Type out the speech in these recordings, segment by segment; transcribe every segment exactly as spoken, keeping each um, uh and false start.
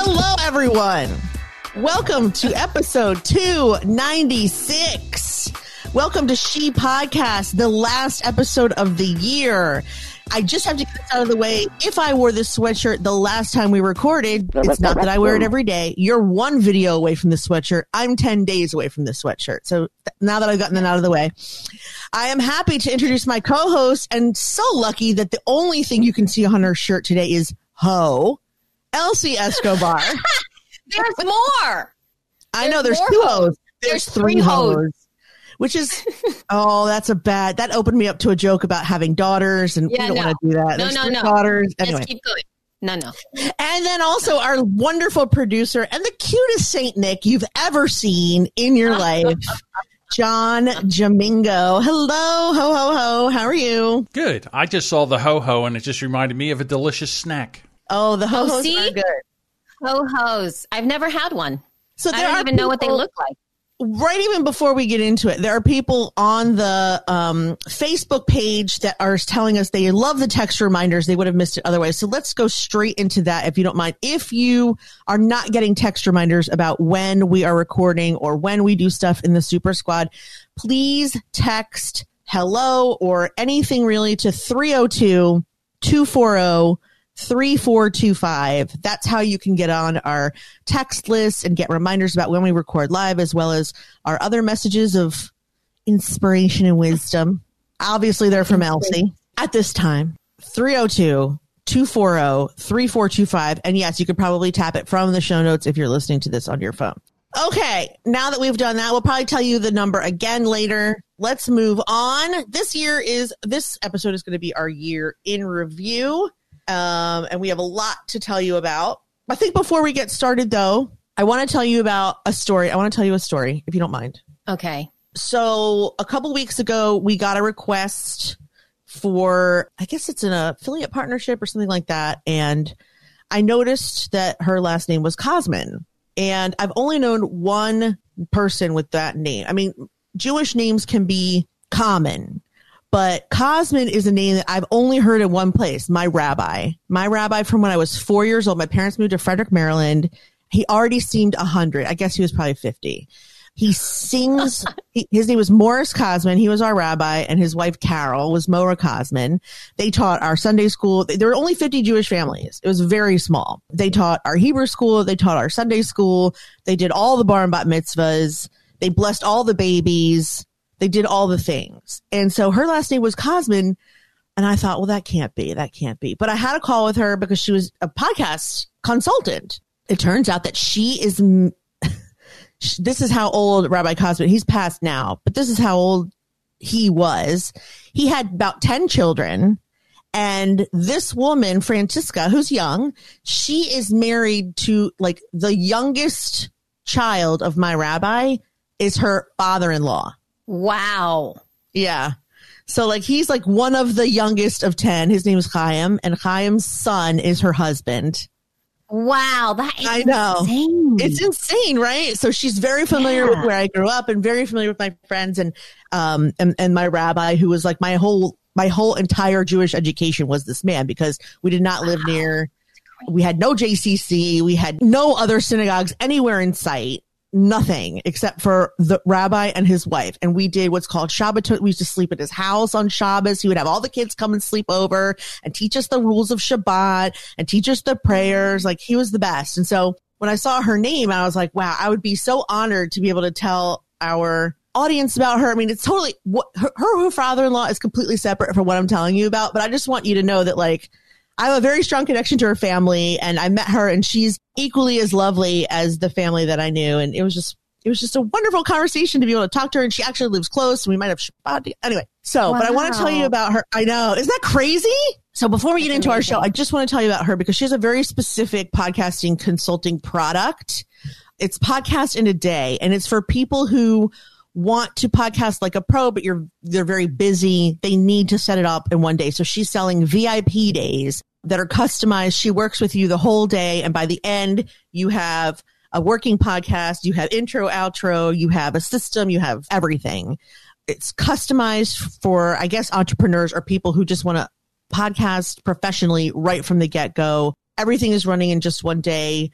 Hello, everyone. Welcome to episode two ninety-six. Welcome to She Podcast, the last episode of the year. I just have to get this out of the way. If I wore this sweatshirt the last time we recorded, it's not that I wear it every day. You're one video away from the sweatshirt. I'm ten days away from the sweatshirt. So th- now that I've gotten that out of the way, I am happy to introduce my co-host, and so lucky that the only thing you can see on her shirt today is Ho, Elsie Escobar. There's more. I know there's more two hoes. hoes. There's, There's three three hoes. hoes. Which is, oh, that's a bad, that opened me up to a joke about having daughters, and Yeah, we don't no. want to do that. No, There's no, three no. daughters. Anyway. Let's keep going. No, no. And then also our wonderful producer and the cutest Saint Nick you've ever seen in your life, John Jamingo. Hello, ho, ho, ho. How are you? Good. I just saw the ho-ho, and it just reminded me of a delicious snack. Oh, the ho-hos Oh, see? are good. Ho-hos. I've never had one. So I there don't are even know what they people- look like. Right even before we get into it, there are people on the um, Facebook page that are telling us they love the text reminders. They would have missed it otherwise. So let's go straight into that if you don't mind. If you are not getting text reminders about when we are recording or when we do stuff in the Super Squad, please text hello or anything really to three oh two, two four oh, three four two five. That's how you can get on our text list and get reminders about when we record live, as well as our other messages of inspiration and wisdom. Obviously, they're from Elsie at this time. three oh two, two four oh, three four two five. And yes, you could probably tap it from the show notes if you're listening to this on your phone. Okay, now that we've done that, we'll probably tell you the number again later. Let's move on. This year is, this episode is going to be our year in review. Um, and we have a lot to tell you about. I think before we get started, though, I want to tell you about a story. I want to tell you a story, if you don't mind. Okay. So a couple weeks ago, we got a request for, I guess it's an affiliate partnership or something like that. And I noticed that her last name was Cosman. And I've only known one person with that name. I mean, Jewish names can be common, but Cosman is a name that I've only heard in one place, my rabbi. My rabbi from when I was four years old. My parents moved to Frederick, Maryland. He already seemed one hundred. I guess he was probably fifty. He sings. he, his name was Morris Cosman. He was our rabbi, and his wife, Carol, was Mora Cosman. They taught our Sunday school. There were only fifty Jewish families. It was very small. They taught our Hebrew school. They taught our Sunday school. They did all the bar and bat mitzvahs. They blessed all the babies. They did all the things. And so her last name was Cosman. And I thought, well, that can't be. That can't be. But I had a call with her because she was a podcast consultant. It turns out that she is, this is how old Rabbi Cosman, he's passed now, but this is how old he was. He had about ten children. And this woman, Francisca, who's young, she is married to like the youngest child of my rabbi is her father-in-law. Wow. Yeah. So like he's like one of the youngest of ten. His name is Chaim, and Chaim's son is her husband. Wow. That is I know. insane. It's insane, right? So she's very familiar Yeah. with where I grew up and very familiar with my friends and um and, and my rabbi, who was like my whole my whole entire Jewish education was this man, because we did not live Wow. near, we had no J C C, we had no other synagogues anywhere in sight. Nothing except for the rabbi and his wife. And we did what's called Shabbatot. We used to sleep at his house on Shabbos. He would have all the kids come and sleep over and teach us the rules of Shabbat and teach us the prayers. Like, he was the best. And so when I saw her name, I was like, wow, I would be so honored to be able to tell our audience about her. I mean, it's totally what her, her father-in-law is completely separate from what I'm telling you about. But I just want you to know that, like, I have a very strong connection to her family, and I met her, and she's equally as lovely as the family that I knew. And it was just, it was just a wonderful conversation to be able to talk to her. And she actually lives close, and we might have Shabbat. Anyway, so, Wow. but I want to tell you about her. I know. Isn't that crazy? So before we get That's into amazing. our show, I just want to tell you about her because she has a very specific podcasting consulting product. It's Podcast in a Day, and it's for people who want to podcast like a pro, but you're, they're very busy. They need to set it up in one day. So she's selling V I P days that are customized. She works with you the whole day. And by the end, you have a working podcast, you have intro, outro, you have a system, you have everything. It's customized for, I guess, entrepreneurs or people who just want to podcast professionally right from the get-go. Everything is running in just one day.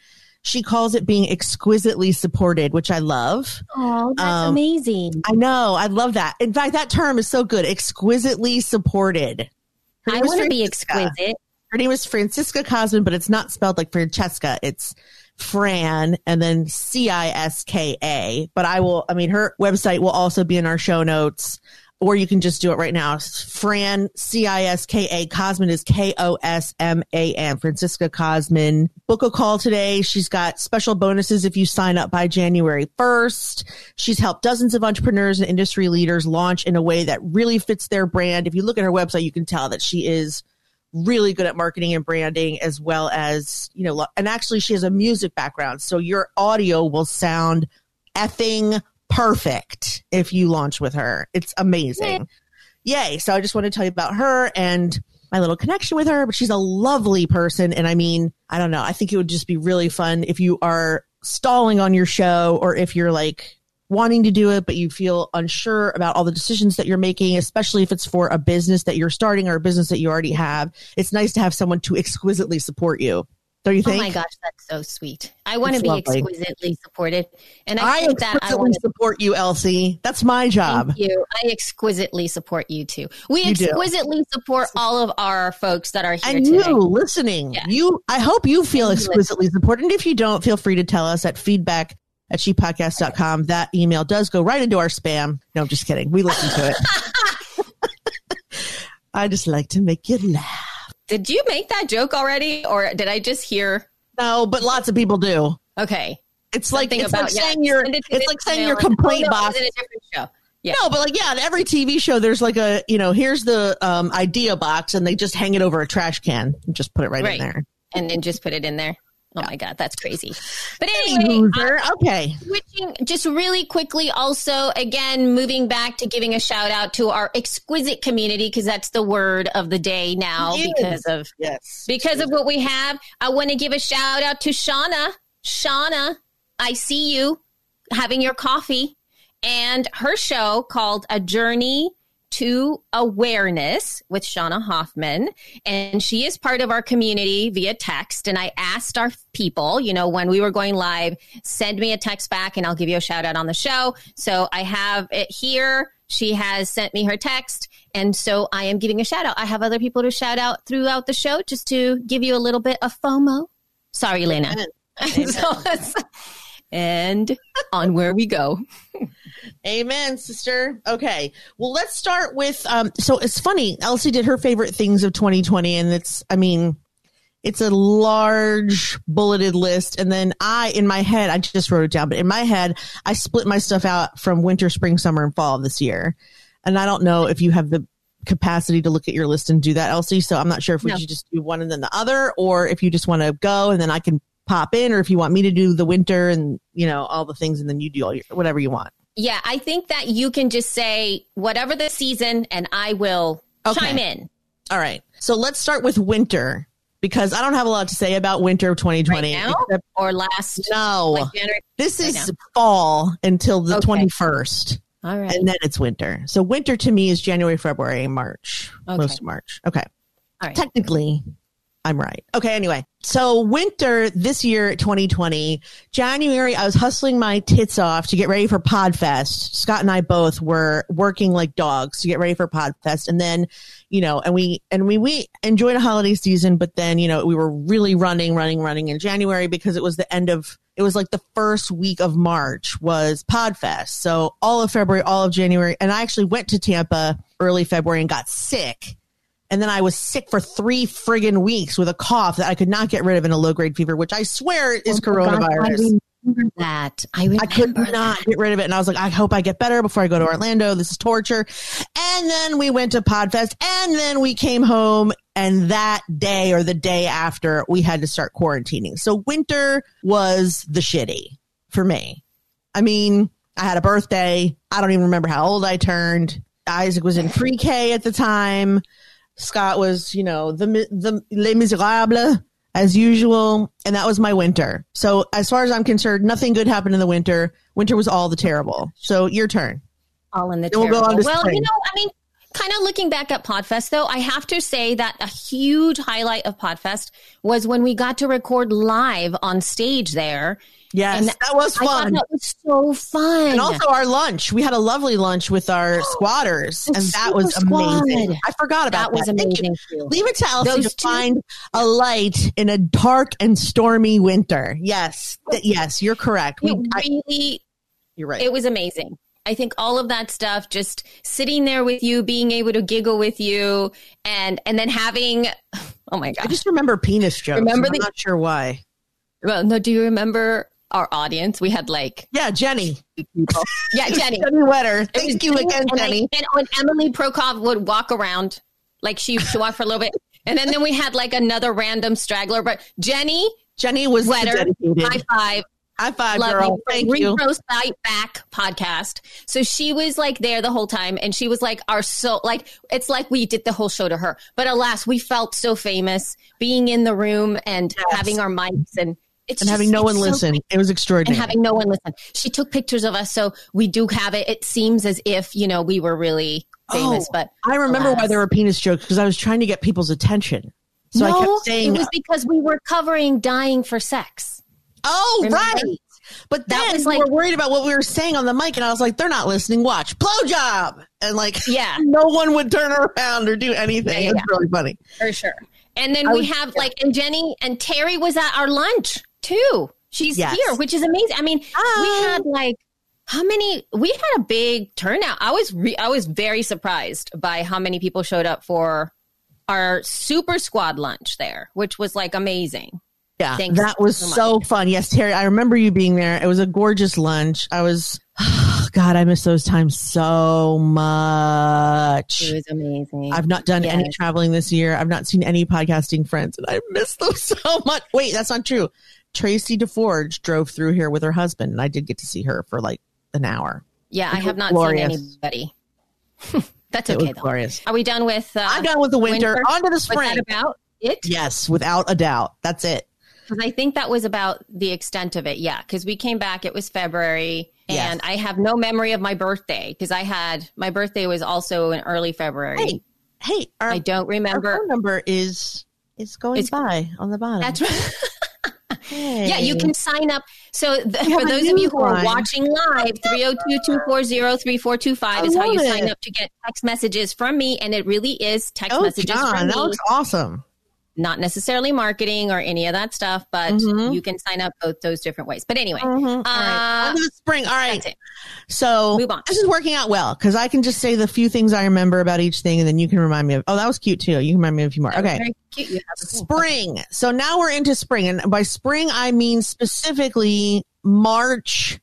She calls it being exquisitely supported, which I love. Oh, that's Um, amazing. I know. I love that. In fact, that term is so good. Exquisitely supported. Her I name was want to be Francisca. exquisite. Her name is Francisca Cosman, but it's not spelled like Francesca. It's Fran and then C I S K A. But I will, I mean, her website will also be in our show notes, or you can just do it right now. It's Fran, C I S K A. Cosman is K O S M A N. Francisca Cosman. Book a call today. She's got special bonuses if you sign up by January first. She's helped dozens of entrepreneurs and industry leaders launch in a way that really fits their brand. If you look at her website, you can tell that she is really good at marketing and branding, as well as, you know, and actually she has a music background. So your audio will sound effing perfect if you launch with her. It's amazing. Yay. Yay. So I just want to tell you about her and my little connection with her, but she's a lovely person. And I mean, I don't know. I think it would just be really fun if you are stalling on your show, or if you're like wanting to do it, but you feel unsure about all the decisions that you're making, especially if it's for a business that you're starting or a business that you already have. It's nice to have someone to exquisitely support you. Don't you think? Oh my gosh, that's so sweet. I want It's to be lovely. exquisitely supported. And I, I think that I exquisitely want to support you, Elsie. That's my job. thank you. I exquisitely support you too. We You do. exquisitely support all of our folks that are here And today. you listening, Yeah. you, I hope you feel And you exquisitely supported. And if you don't, feel free to tell us at feedback at she podcast dot com. That email does go right into our spam. No, I'm just kidding. We listen to it. I just like to make you laugh. Did you make that joke already, or did I just hear? No, but lots of people do. Okay, It's like, Something it's about like yeah, saying your, send it to it's this like saying email your and- complaint oh, no, box. it was in a different show. Yeah. No, but like, yeah, in every T V show, there's like a, you know, here's the um, idea box, and they just hang it over a trash can and just put it right, Right. in there. And then just put it in there. Oh my God, that's crazy. But Hey, anyway, loser. Okay. switching just really quickly, also, again, moving back to giving a shout out to our exquisite community, because that's the word of the day now It is. because of Yes. because of what we have. I want to give a shout out to Shauna. Shauna, I see you having your coffee, and her show called A Journey to Awareness with Shauna Hoffman. And she is part of our community via text. And I asked our people, you know, when we were going live, send me a text back and I'll give you a shout out on the show. So I have it here. She has sent me her text. And so I am giving a shout out. I have other people to shout out throughout the show just to give you a little bit of FOMO. Sorry, Lena. Amen. So let's- and on where we go. Amen, sister. Okay. Well, let's start with, um, so it's funny. Elsie did her favorite things of twenty twenty, and it's, I mean, it's a large bulleted list. And then I, in my head, I just wrote it down, but in my head, I split my stuff out from winter, spring, summer, and fall this year. And I don't know if you have the capacity to look at your list and do that, Elsie. So I'm not sure if we No. should just do one and then the other, or if you just want to go and then I can pop in, or if you want me to do the winter and, you know, all the things, and then you do all your, whatever you want. Yeah, I think that you can just say whatever the season and I will Okay. chime in. All right. So let's start with winter, because I don't have a lot to say about winter of twenty twenty. Right now except- or last no, like January. this right is now. fall until the Okay. twenty-first. All right. And then it's winter. So winter to me is January, February, March, Okay. most of March. Okay. All right. Technically, I'm right. Okay. Anyway, so winter this year, twenty twenty, January, I was hustling my tits off to get ready for Podfest. Scott and I both were working like dogs to get ready for Podfest. And then, you know, and we, and we, we enjoyed a holiday season, but then, you know, we were really running, running, running in January because it was the end of, it was like the first week of March was Podfest. So all of February, all of January. And I actually went to Tampa early February and got sick. And then I was sick for three friggin' weeks with a cough that I could not get rid of in a low grade fever, which I swear is Oh my God, coronavirus. I remember that. I remember I could that. not get rid of it. And I was like, I hope I get better before I go to Orlando. This is torture. And then we went to Podfest, and then we came home, and that day or the day after we had to start quarantining. So winter was the shitty for me. I mean, I had a birthday. I don't even remember how old I turned. Isaac was in pre-K at the time. Scott was, you know, the, the Les Miserables as usual. And that was my winter. So as far as I'm concerned, nothing good happened in the winter. Winter was all the terrible. So your turn. All in the Then we'll go terrible. on to Well, spring. you know, I mean, Kind of looking back at PodFest, though, I have to say that a huge highlight of PodFest was when we got to record live on stage there. Yes, and that was I fun. thought that was so fun. And also our lunch. We had a lovely lunch with our squatters, and that was amazing. I forgot about that. That was amazing too. Leave it to Elsie Those to two- find a light in a dark and stormy winter. Yes, Th- yes, you're correct. We, It I- really, you're right. it was amazing. I think all of that stuff, just sitting there with you, being able to giggle with you, and and then having, oh my I gosh. just remember penis jokes. Remember I'm the- not sure why. Well, no, do you remember our audience? We had like Yeah, Jenny. people. Yeah, Jenny. Jenny Wetter. It was Thank you again, and Jenny. I, and when Emily Prokop would walk around, like she used to walk for a little bit, and then, then we had like another random straggler. But Jenny Jenny was the Wetter, dedicated. high five, High five, love girl. you. Thank you. Retro Fight Back podcast. So she was like there the whole time, and she was like our so like it's like we did the whole show to her. But alas, we felt so famous being in the room and Yes. having our mics and. It's And just- having no one it's so listen. It was and extraordinary. having no one listen. She took pictures of us, so we do have it. It seems as if, you know, we were really famous, Oh, but I remember why alas. there were penis jokes because I was trying to get people's attention. So no, I kept saying, it was because we were covering dying for sex. "Oh, Remember? right." But That then was we like- were worried about what we were saying on the mic, and I was like, "They're not listening. Watch, blowjob," and like, Yeah. no one would turn around or do anything. Yeah, yeah, It was yeah. really funny. For sure. And then I we was- have like, and Jenny and Terry was at our lunch too. She's Yes. here, which is amazing. I mean, Hi. we had like, how many, we had a big turnout. I was, re, I was very surprised by how many people showed up for our super squad lunch there, which was like amazing. Yeah, Thanks that was so much. so fun. Yes, Terry, I remember you being there. It was a gorgeous lunch. I was, God, I miss those times so much. It was amazing. I've not done any Yes. traveling this year. I've not seen any podcasting friends, and I miss them so much. Wait, that's not true. Tracy DeForge drove through here with her husband, and I did get to see her for like an hour. Yeah, I It have was not glorious. seen anybody. That's It okay was though. glorious. Are we done with? Uh, I'm done with the winter. On to the Was spring. that about it? Yes, without a doubt. That's it. Because I think that was about the extent of it. Yeah, because we came back. It was February, and Yes. I have no memory of my birthday because I had my birthday was also in early February. Hey, hey, our, I don't our remember. phone number is is going It's- by on the bottom. That's right. Hey. Yeah, you can sign up. So th- We have for a those of you who are newsline. watching live, three oh two, two four oh, three four two five is how you love sign it. up to get text messages from me. And it really is text Oh, messages John, from that me. looks awesome. Not necessarily marketing or any of that stuff, but Mhm. you can sign up both those different ways. But anyway, Mhm. All right. uh, On to the spring. All right. that's it. So Move on. this is working out well because I can just say the few things I remember about each thing, and then you can remind me of. Oh, that was cute too. You can remind me of a few more. That was Okay. very cute. You have a thing. Spring. So now we're into spring, and by spring I mean specifically March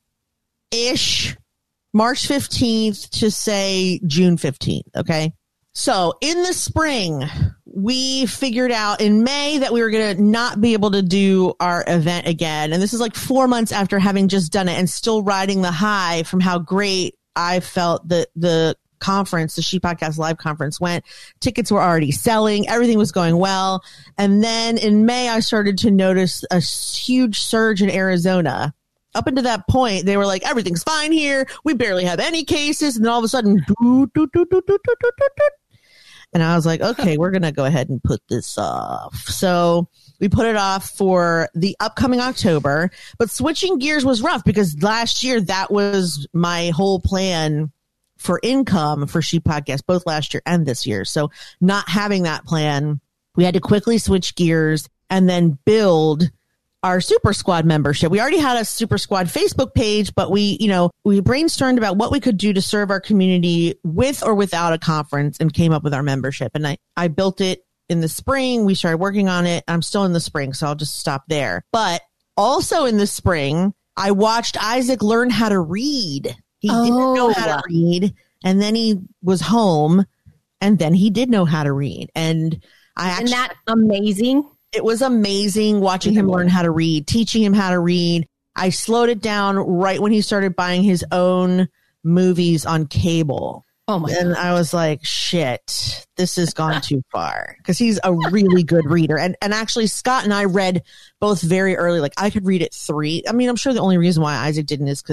ish, March fifteenth to say June fifteenth. Okay. So in the spring, we figured out in May that we were going to not be able to do our event again. And this is like four months after having just done it and still riding the high from how great I felt that the conference, the She Podcast Live conference went. Tickets were already selling. Everything was going well. And then in May, I started to notice a huge surge in Arizona. Up until that point, they were like, everything's fine here. We barely have any cases. And then all of a sudden, doo, doo, doo, doo, doo, doo, doo, doo. And I was like, okay, we're going to go ahead and put this off. So we put it off for the upcoming October, but switching gears was rough because last year that was my whole plan for income for She Podcast, both last year and this year. So not having that plan, we had to quickly switch gears and then build our Super Squad membership. We already had a Super Squad Facebook page, but we, you know, we brainstormed about what we could do to serve our community with or without a conference and came up with our membership. And I, I built it in the spring. We started working on it. I'm still in the spring, so I'll just stop there. But also in the spring, I watched Isaac learn how to read. He didn't know how to Oh. read. And then he was home and then he did know how to read. And I actually, Isn't that amazing? it was amazing watching him learn how to read, teaching him how to read. I slowed it down right when he started buying his own movies on cable. Oh my And I was like, shit, this has gone too far because he's a really good reader. And and actually, Scott and I read both very early. Like I could read at three. I mean, I'm sure the only reason why Isaac didn't is because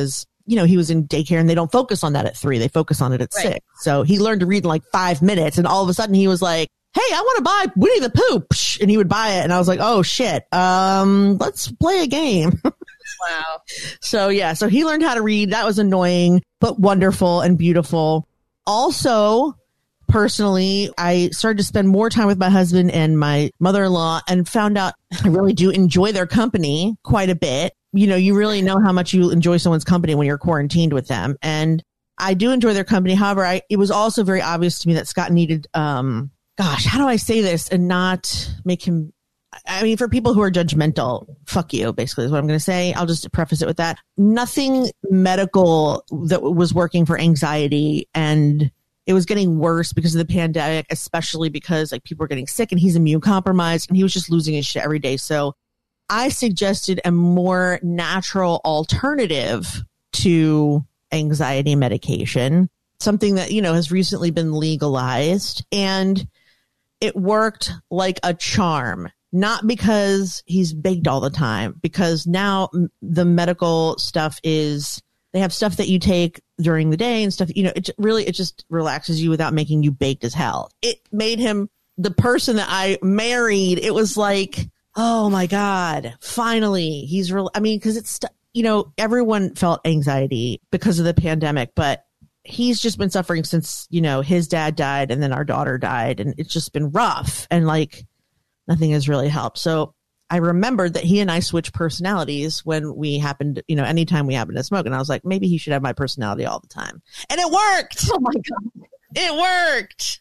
you know, he was in daycare and they don't focus on that at three. They focus on it at right. six. So he learned to read in like five minutes. And all of a sudden he was like, hey, I want to buy Winnie the Pooh. And he would buy it. And I was like, oh shit. Um, let's play a game. Wow. So yeah, so he learned how to read. That was annoying, but wonderful and beautiful. Also, personally, I started to spend more time with my husband and my mother-in-law and found out I really do enjoy their company quite a bit. You know, you really know how much you enjoy someone's company when you're quarantined with them. And I do enjoy their company. However, I, it was also very obvious to me that Scott needed, um, gosh, how do I say this and not make him, I mean, for people who are judgmental, fuck you, basically is what I'm going to say. I'll just preface it with that. Nothing medical that was working for anxiety, and it was getting worse because of the pandemic, especially because like people were getting sick and he's immune compromised and he was just losing his shit every day. So I suggested a more natural alternative to anxiety medication, something that, you know, has recently been legalized, and it worked like a charm. Not because he's baked all the time, because now the medical stuff is, they have stuff that you take during the day and stuff, you know, it really, it just relaxes you without making you baked as hell. It made him the person that I married. It was like, oh my God, finally he's real. I mean, cause it's, you know, everyone felt anxiety because of the pandemic, but he's just been suffering since, you know, his dad died and then our daughter died, and it's just been rough. And like, nothing has really helped. So I remembered that he and I switched personalities when we happened, you know, anytime we happened to smoke. And I was like, maybe he should have my personality all the time. And it worked. Oh my God. It worked.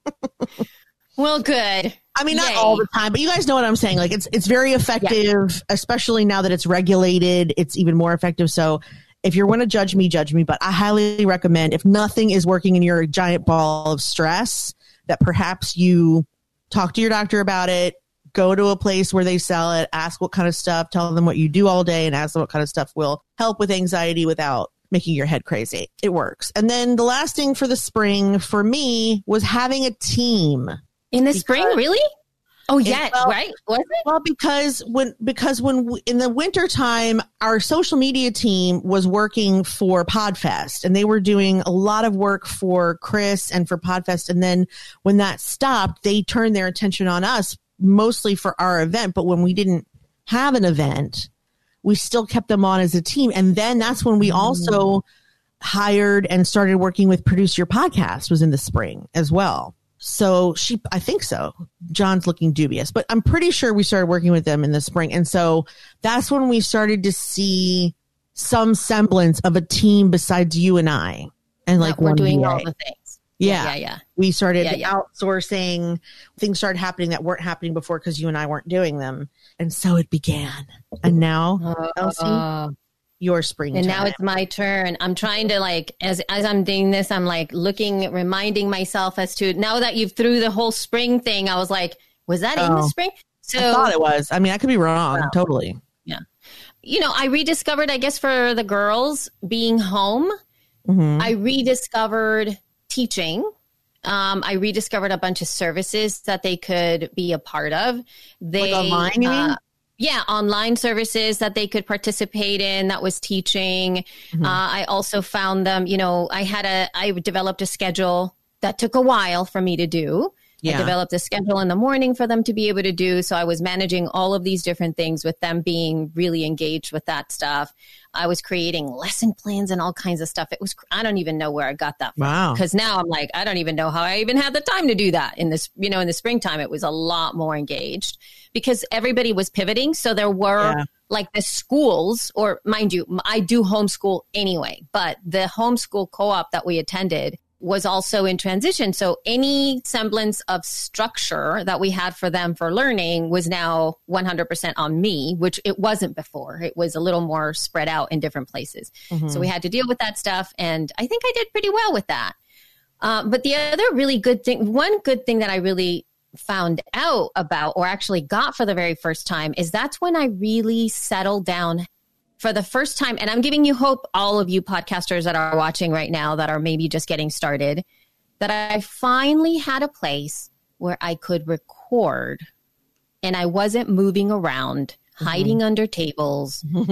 Well, good. I mean, not Yay. all the time, but you guys know what I'm saying. Like it's, it's very effective, yeah. Especially now that it's regulated, it's even more effective. So if you're going to judge me, judge me, but I highly recommend, if nothing is working in your giant ball of stress, that perhaps you talk to your doctor about it, go to a place where they sell it, ask what kind of stuff, tell them what you do all day, and ask them what kind of stuff will help with anxiety without making your head crazy. It works. And then the last thing for the spring for me was having a team. In the spring, really? Oh, yeah, well, right? Was it? Well, because when because when we, in the wintertime, our social media team was working for Podfest, and they were doing a lot of work for Chris and for Podfest. And then when that stopped, they turned their attention on us, mostly for our event. But when we didn't have an event, we still kept them on as a team. And then that's when we also hired and started working with Produce Your Podcast, was in the spring as well. So she, I think so. John's looking dubious, but I'm pretty sure we started working with them in the spring. And so that's when we started to see some semblance of a team besides you and I. And like we're doing V A. all the things. Yeah. Yeah. Yeah. We started yeah, yeah. outsourcing. Things started happening that weren't happening before because you and I weren't doing them. And so it began. And now, uh, Elsie, uh, your spring and time. now it's my turn. I'm trying to like, as as I'm doing this, I'm like looking, reminding myself as to, now that you've threw the whole spring thing, I was like, was that oh, in the spring? So I thought it was. I mean, I could be wrong. Wow. Totally. Yeah. You know, I rediscovered, I guess, for the girls being home, mm-hmm. I rediscovered teaching. Um, I rediscovered a bunch of services that they could be a part of. They, like online, you uh, mean? Yeah, online services that they could participate in. That was teaching. Mm-hmm. Uh, I also found them, you know, I had a, I developed a schedule that took a while for me to do. Yeah. I developed a schedule in the morning for them to be able to do. So I was managing all of these different things with them being really engaged with that stuff. I was creating lesson plans and all kinds of stuff. It was, I don't even know where I got that from. Wow. Because now I'm like, I don't even know how I even had the time to do that in this, you know, in the springtime, it was a lot more engaged because everybody was pivoting. So there were yeah. like the schools, or mind you, I do homeschool anyway, but the homeschool co-op that we attended was also in transition. So any semblance of structure that we had for them for learning was now one hundred percent on me, which it wasn't before. It was a little more spread out in different places. Mm-hmm. So we had to deal with that stuff. And I think I did pretty well with that. Uh, but the other really good thing, one good thing that I really found out about, or actually got for the very first time, is that's when I really settled down for the first time. And I'm giving you hope, all of you podcasters that are watching right now that are maybe just getting started, that I finally had a place where I could record and I wasn't moving around, mm-hmm. hiding under tables,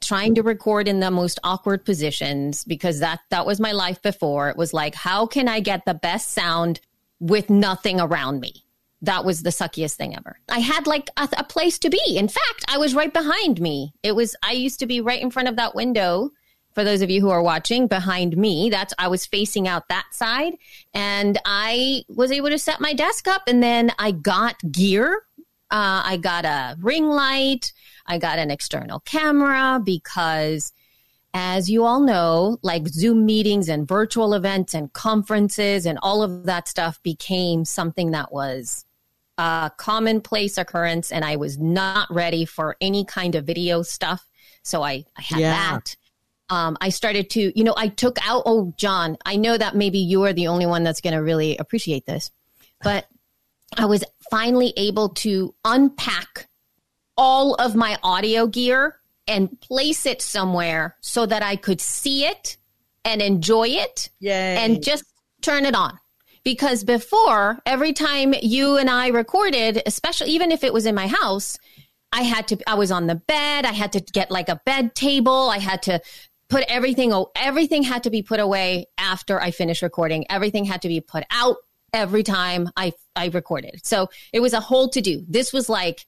trying to record in the most awkward positions because that, that was my life before. It was like, how can I get the best sound with nothing around me? That was the suckiest thing ever. I had like a, a place to be. In fact, I was right behind me. It was, I used to be right in front of that window. For those of you who are watching behind me, that's, I was facing out that side and I was able to set my desk up and then I got gear. Uh, I got a ring light. I got an external camera because as you all know, like Zoom meetings and virtual events and conferences and all of that stuff became something that was a commonplace occurrence. And I was not ready for any kind of video stuff. So I, I had yeah. that. Um, I started to, you know, I took out, oh, John, I know that maybe you are the only one that's going to really appreciate this, but I was finally able to unpack all of my audio gear and place it somewhere so that I could see it and enjoy it Yay. And just turn it on. Because before, every time you and I recorded, especially even if it was in my house, I had to, I was on the bed. I had to get like a bed table. I had to put everything, oh, everything had to be put away after I finished recording. Everything had to be put out every time I, I recorded. So it was a whole to do. This was like,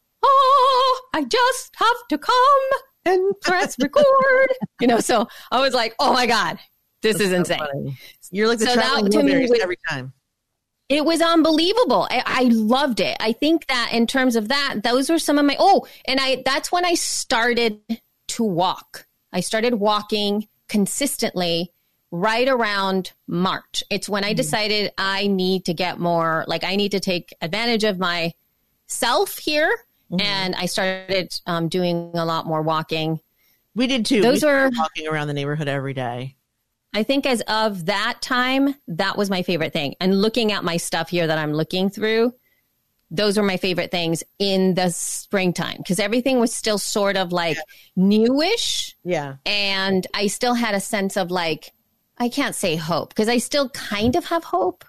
oh, I just have to come and press record. You know, so I was like, oh my God, this That's is so insane. Funny. You're like the so traveling that, to me, was, every time. It was unbelievable. I, I loved it. I think that in terms of that, those were some of my, oh, and I, that's when I started to walk. I started walking consistently right around March. It's when I decided I need to get more, like I need to take advantage of myself here. Mm-hmm. And I started um, doing a lot more walking. We did too. Those we were walking around the neighborhood every day. I think as of that time, that was my favorite thing. And looking at my stuff here that I'm looking through, those were my favorite things in the springtime because everything was still sort of like yeah. newish. Yeah. And I still had a sense of like, I can't say hope because I still kind of have hope.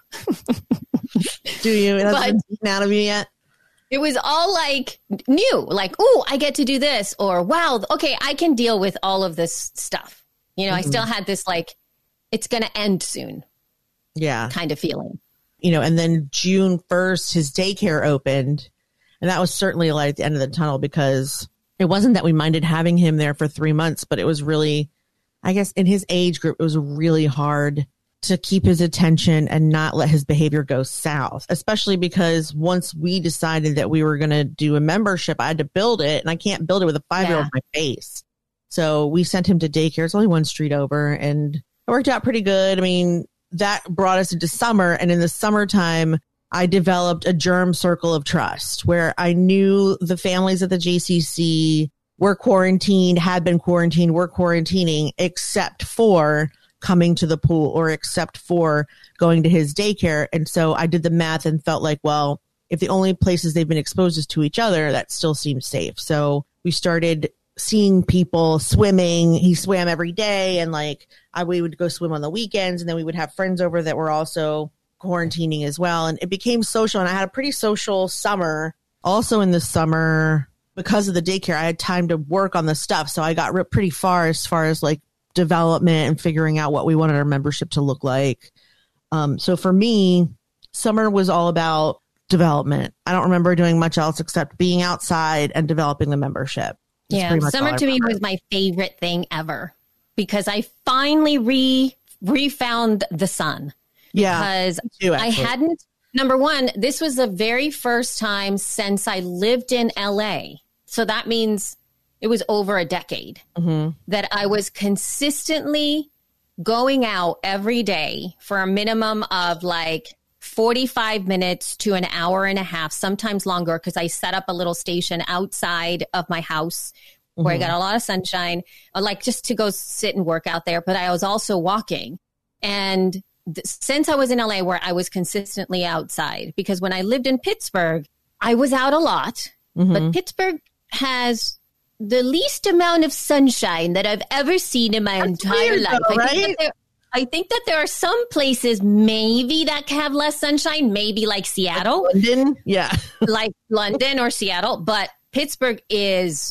Do you? It hasn't been taken out of you yet? It was all like new, like, oh, I get to do this or wow, okay, I can deal with all of this stuff. You know, mm-hmm. I still had this like, it's going to end soon. Yeah. Kind of feeling. You know, and then June first, his daycare opened. And that was certainly a light at the end of the tunnel because it wasn't that we minded having him there for three months, but it was really, I guess in his age group, it was really hard to keep his attention and not let his behavior go south, especially because once we decided that we were going to do a membership, I had to build it and I can't build it with a five-year-old yeah. in my face. So we sent him to daycare. It's only one street over and it worked out pretty good. I mean, that brought us into summer. And in the summertime, I developed a germ circle of trust where I knew the families at the J C C were quarantined, had been quarantined, were quarantining, except for coming to the pool or except for going to his daycare. And so I did the math and felt like, well, if the only places they've been exposed is to each other, that still seems safe. So we started seeing people swimming. He swam every day and like I, we would go swim on the weekends and then we would have friends over that were also quarantining as well. And it became social and I had a pretty social summer. Also in the summer, because of the daycare, I had time to work on the stuff. So I got re- pretty far as far as like development and figuring out what we wanted our membership to look like. Um, so for me, summer was all about development. I don't remember doing much else except being outside and developing the membership. Yeah, summer to me was my favorite thing ever because I finally re refound the sun. Yeah, because too, I hadn't. Number one, this was the very first time since I lived in L A. So that means it was over a decade mm-hmm. that I was consistently going out every day for a minimum of like forty-five minutes to an hour and a half, sometimes longer, because I set up a little station outside of my house where mm-hmm. I got a lot of sunshine, like just to go sit and work out there. But I was also walking. And th- since I was in L A where I was consistently outside, because when I lived in Pittsburgh, I was out a lot, mm-hmm. but Pittsburgh has the least amount of sunshine that I've ever seen in my That's entire weird, life. Though, I right? think that there, I think that there are some places maybe that have less sunshine, maybe like Seattle. Like London? Yeah. Like London or Seattle. But Pittsburgh is,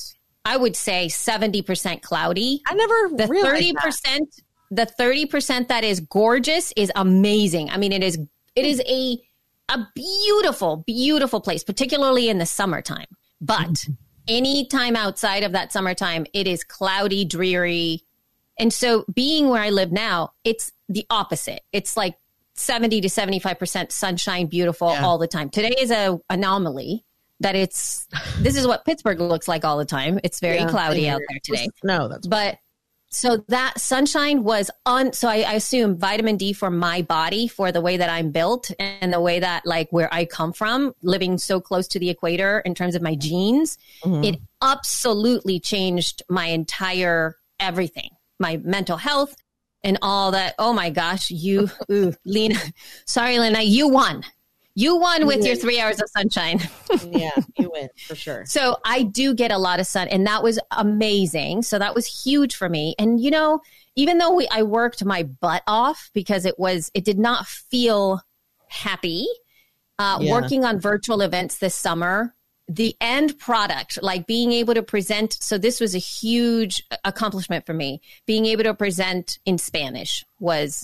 I would say seventy percent cloudy. I never the realized thirty percent, that. the thirty percent that is gorgeous is amazing. I mean, it is, it is a, a beautiful, beautiful place, particularly in the summertime. But mm-hmm. any time outside of that summertime, it is cloudy, dreary. And so being where I live now, it's the opposite. It's like seventy to seventy-five percent sunshine, beautiful yeah. all the time. Today is a anomaly that it's, this is what Pittsburgh looks like all the time. It's very yeah, cloudy out there today. No, that's but so that sunshine was on. So I, I assume vitamin D for my body, for the way that I'm built and the way that like where I come from, living so close to the equator in terms of my genes, mm-hmm. it absolutely changed my entire everything, my mental health and all that. Oh my gosh, you, ooh, Lena, sorry, Lena, you won. You won with your three hours of sunshine. Yeah, you win for sure. So I do get a lot of sun, and that was amazing. So that was huge for me. And, you know, even though we, I worked my butt off because it was, it did not feel happy uh, yeah. working on virtual events this summer, the end product, like being able to present. So this was a huge accomplishment for me. Being able to present in Spanish was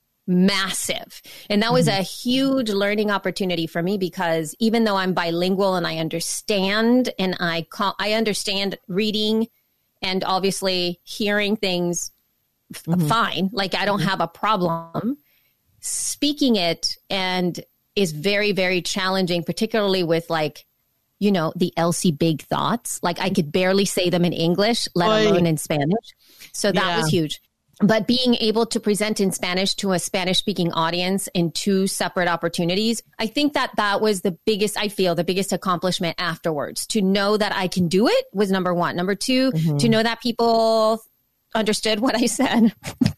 massive. And that was a huge learning opportunity for me because even though I'm bilingual and I understand and I call, I understand reading and obviously hearing things f- mm-hmm. fine, like I don't have a problem, speaking it and is very, very challenging, particularly with like, you know, the Elsie big thoughts. Like I could barely say them in English, let Oy. alone in Spanish. So that yeah. was huge. But being able to present in Spanish to a Spanish-speaking audience in two separate opportunities, I think that that was the biggest, I feel, the biggest accomplishment afterwards. To know that I can do it was number one. Number two, mm-hmm. to know that people understood what I said.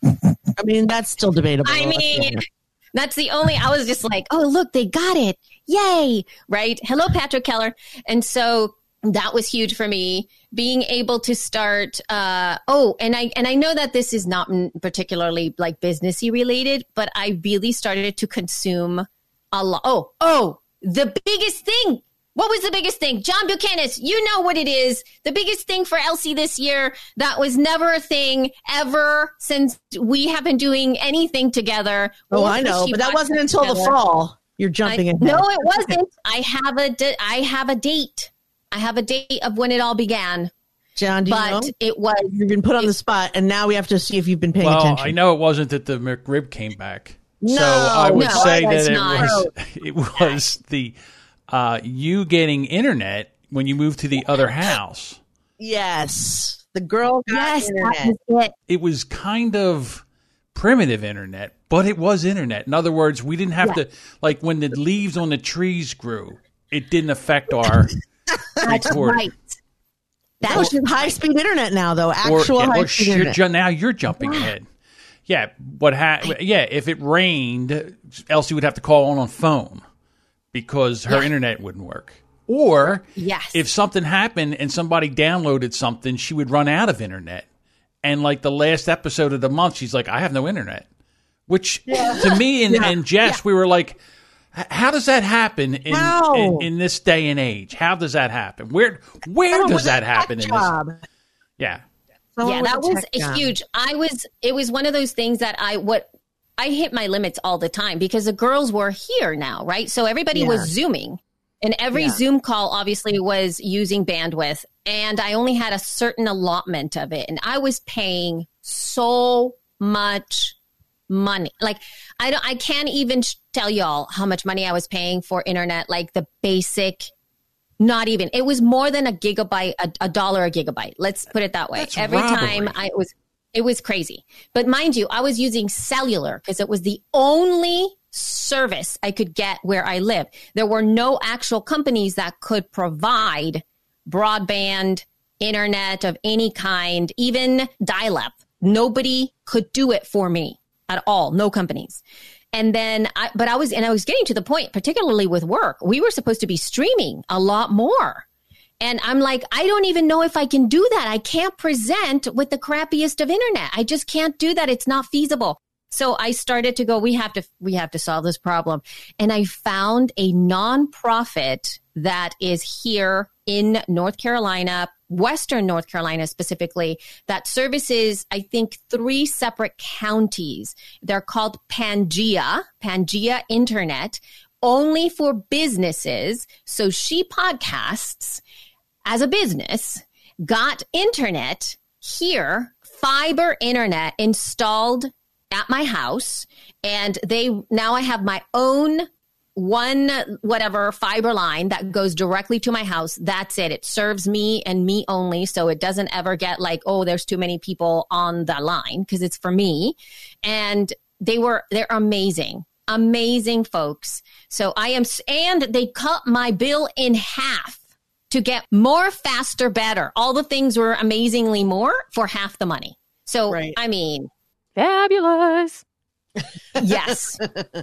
I mean, that's still debatable. I mean, that's the only, I was just like, oh, look, they got it. Yay. Right. Hello, Patrick Keller. And so that was huge for me, being able to start. Uh, oh, and I and I know that this is not particularly like businessy related, but I really started to consume a lot. Oh, oh, the biggest thing. What was the biggest thing? John Buchanan, you know what it is. The biggest thing for Elsie this year that was never a thing ever since we have been doing anything together. Oh, I know, but that wasn't until together. the fall. You're jumping I, ahead. No, it wasn't. I have a di- I have a date. I have a date of when it all began. John, do you but know? it was. You've been put on it, the spot, and now we have to see if you've been paying well, attention. I know it wasn't that the McRib came back. No, so I would no, say that it not. was it was the uh, you getting internet when you moved to the other house. Yes, the girl got yes, internet. That was it. It was kind of primitive internet, but it was internet. In other words, we didn't have yeah. to, like when the leaves on the trees grew, it didn't affect our That's record. right. That's well, high speed internet now, though. Actual or, yeah, high speed you're, internet. Ju- now you're jumping yeah. ahead. Yeah, what ha- Yeah, if it rained, Elsie would have to call on on phone because her yeah. internet wouldn't work. Or yes. if something happened and somebody downloaded something, she would run out of internet. And like the last episode of the month, she's like, "I have no internet," which yeah. to me and, yeah. and Jess, yeah. we were like, how does that happen in, in, in this day and age? How does that happen? Where where does that happen in job. this? Yeah. Someone yeah, that was a huge. I was it was one of those things that I what I hit my limits all the time because the girls were here now, right? So everybody yeah. was Zooming. And every yeah. Zoom call obviously was using bandwidth, and I only had a certain allotment of it, and I was paying so much money. Like I don't, I can't even tell y'all how much money I was paying for internet, like the basic, not even, it was more than a gigabyte, a, a dollar a gigabyte. Let's put it that way. That's Every robbery. time I it was, it was crazy. But mind you, I was using cellular because it was the only service I could get where I live. There were no actual companies that could provide broadband internet of any kind, even dial-up. Nobody could do it for me. At all, no companies. And then, I, but I was, and I was getting to the point, particularly with work, we were supposed to be streaming a lot more. And I'm like, I don't even know if I can do that. I can't present with the crappiest of internet. I just can't do that. It's not feasible. So I started to go, we have to, we have to solve this problem. And I found a nonprofit that is here in North Carolina, Western North Carolina specifically, that services, I think, three separate counties. They're called Pangea, Pangea Internet, only for businesses. So she podcasts as a business, got internet here, fiber internet installed at my house. And they, now I have my own one, whatever fiber line that goes directly to my house. That's it. It serves me and me only. So it doesn't ever get like, oh, there's too many people on the line, because it's for me. And they were, they're amazing, amazing folks. So I am, and they cut my bill in half to get more, faster, better. All the things were amazingly more for half the money. So, right. I mean, fabulous. Yes.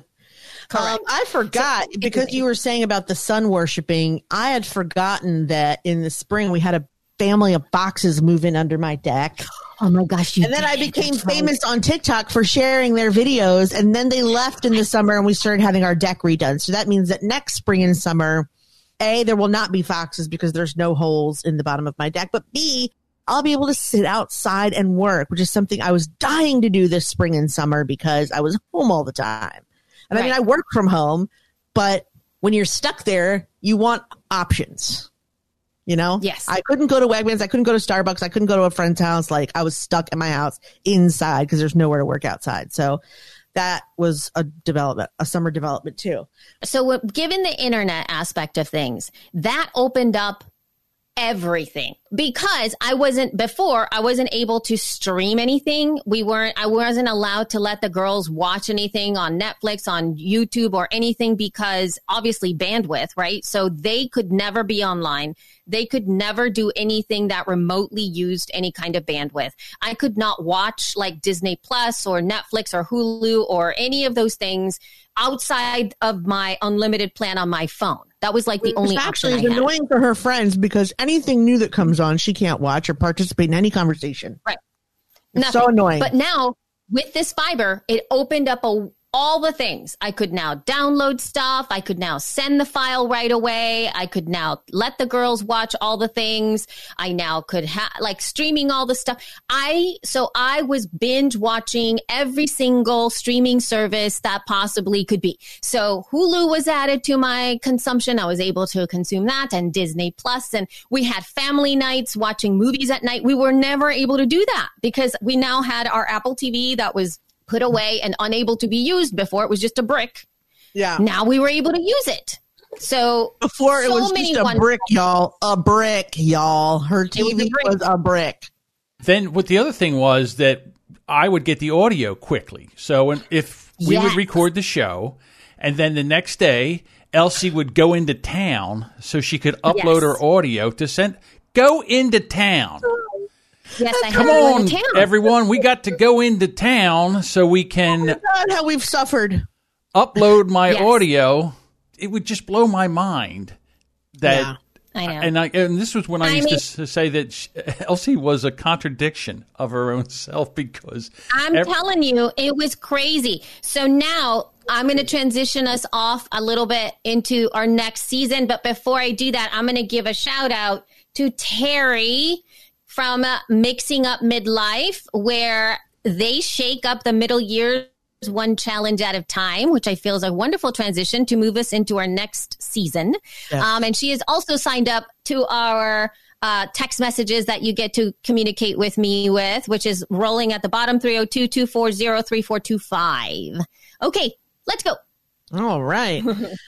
Um, I forgot, so, because you were saying about the sun worshiping, I had forgotten that in the spring we had a family of foxes move in under my deck. Oh my gosh. You and then did. I became That's famous right. on TikTok for sharing their videos. And then they left in the summer and we started having our deck redone. So that means that next spring and summer, A, there will not be foxes because there's no holes in the bottom of my deck. But B, I'll be able to sit outside and work, which is something I was dying to do this spring and summer because I was home all the time. And right. I mean, I work from home, but when you're stuck there, you want options, you know? Yes. I couldn't go to Wegmans. I couldn't go to Starbucks. I couldn't go to a friend's house. Like, I was stuck in my house inside because there's nowhere to work outside. So that was a development, a summer development too. So given the internet aspect of things, that opened up everything, because I wasn't before I wasn't able to stream anything. We weren't, I wasn't allowed to let the girls watch anything on Netflix, on YouTube or anything, because obviously bandwidth, right? So they could never be online. They could never do anything that remotely used any kind of bandwidth. I could not watch like Disney Plus or Netflix or Hulu or any of those things outside of my unlimited plan on my phone. That was like the Which only actually option I is had. annoying for her friends, because anything new that comes on, she can't watch or participate in any conversation. Right. It's Nothing. so annoying. But now with this fiber, it opened up a all the things. I could now download stuff. I could now send the file right away. I could now let the girls watch all the things. I now could have like streaming all the stuff. I, so I was binge watching every single streaming service that possibly could be. So Hulu was added to my consumption. I was able to consume that, and Disney Plus, and we had family nights watching movies at night. We were never able to do that because we now had our Apple T V that was put away and unable to be used. Before it was just a brick. Yeah. Now we were able to use it. So before it so was many just a wonderful- brick, y'all. A brick, y'all. Her T V was a brick. was a brick. Then what the other thing was that I would get the audio quickly. So when, if we Yes. would record the show, and then the next day Elsie would go into town so she could upload Yes. her audio to send. Go into town. Yes, I Come had to go on, into town. everyone. We got to go into town so we can God, how we've suffered. upload my Yes. audio. It would just blow my mind that. Yeah. I know. And, I, and this was when I, I used mean- to s- to say that she, Elsie was a contradiction of her own self, because I'm ev- telling you, it was crazy. So now I'm going to transition us off a little bit into our next season. But before I do that, I'm going to give a shout out to Terry from uh, Mixing Up Midlife, where they shake up the middle years one challenge at a time, which I feel is a wonderful transition to move us into our next season. Yes. Um, and she is also signed up to our uh, text messages that you get to communicate with me with, which is rolling at the bottom, three oh two, two four zero, three four two five. Okay, let's go. All right.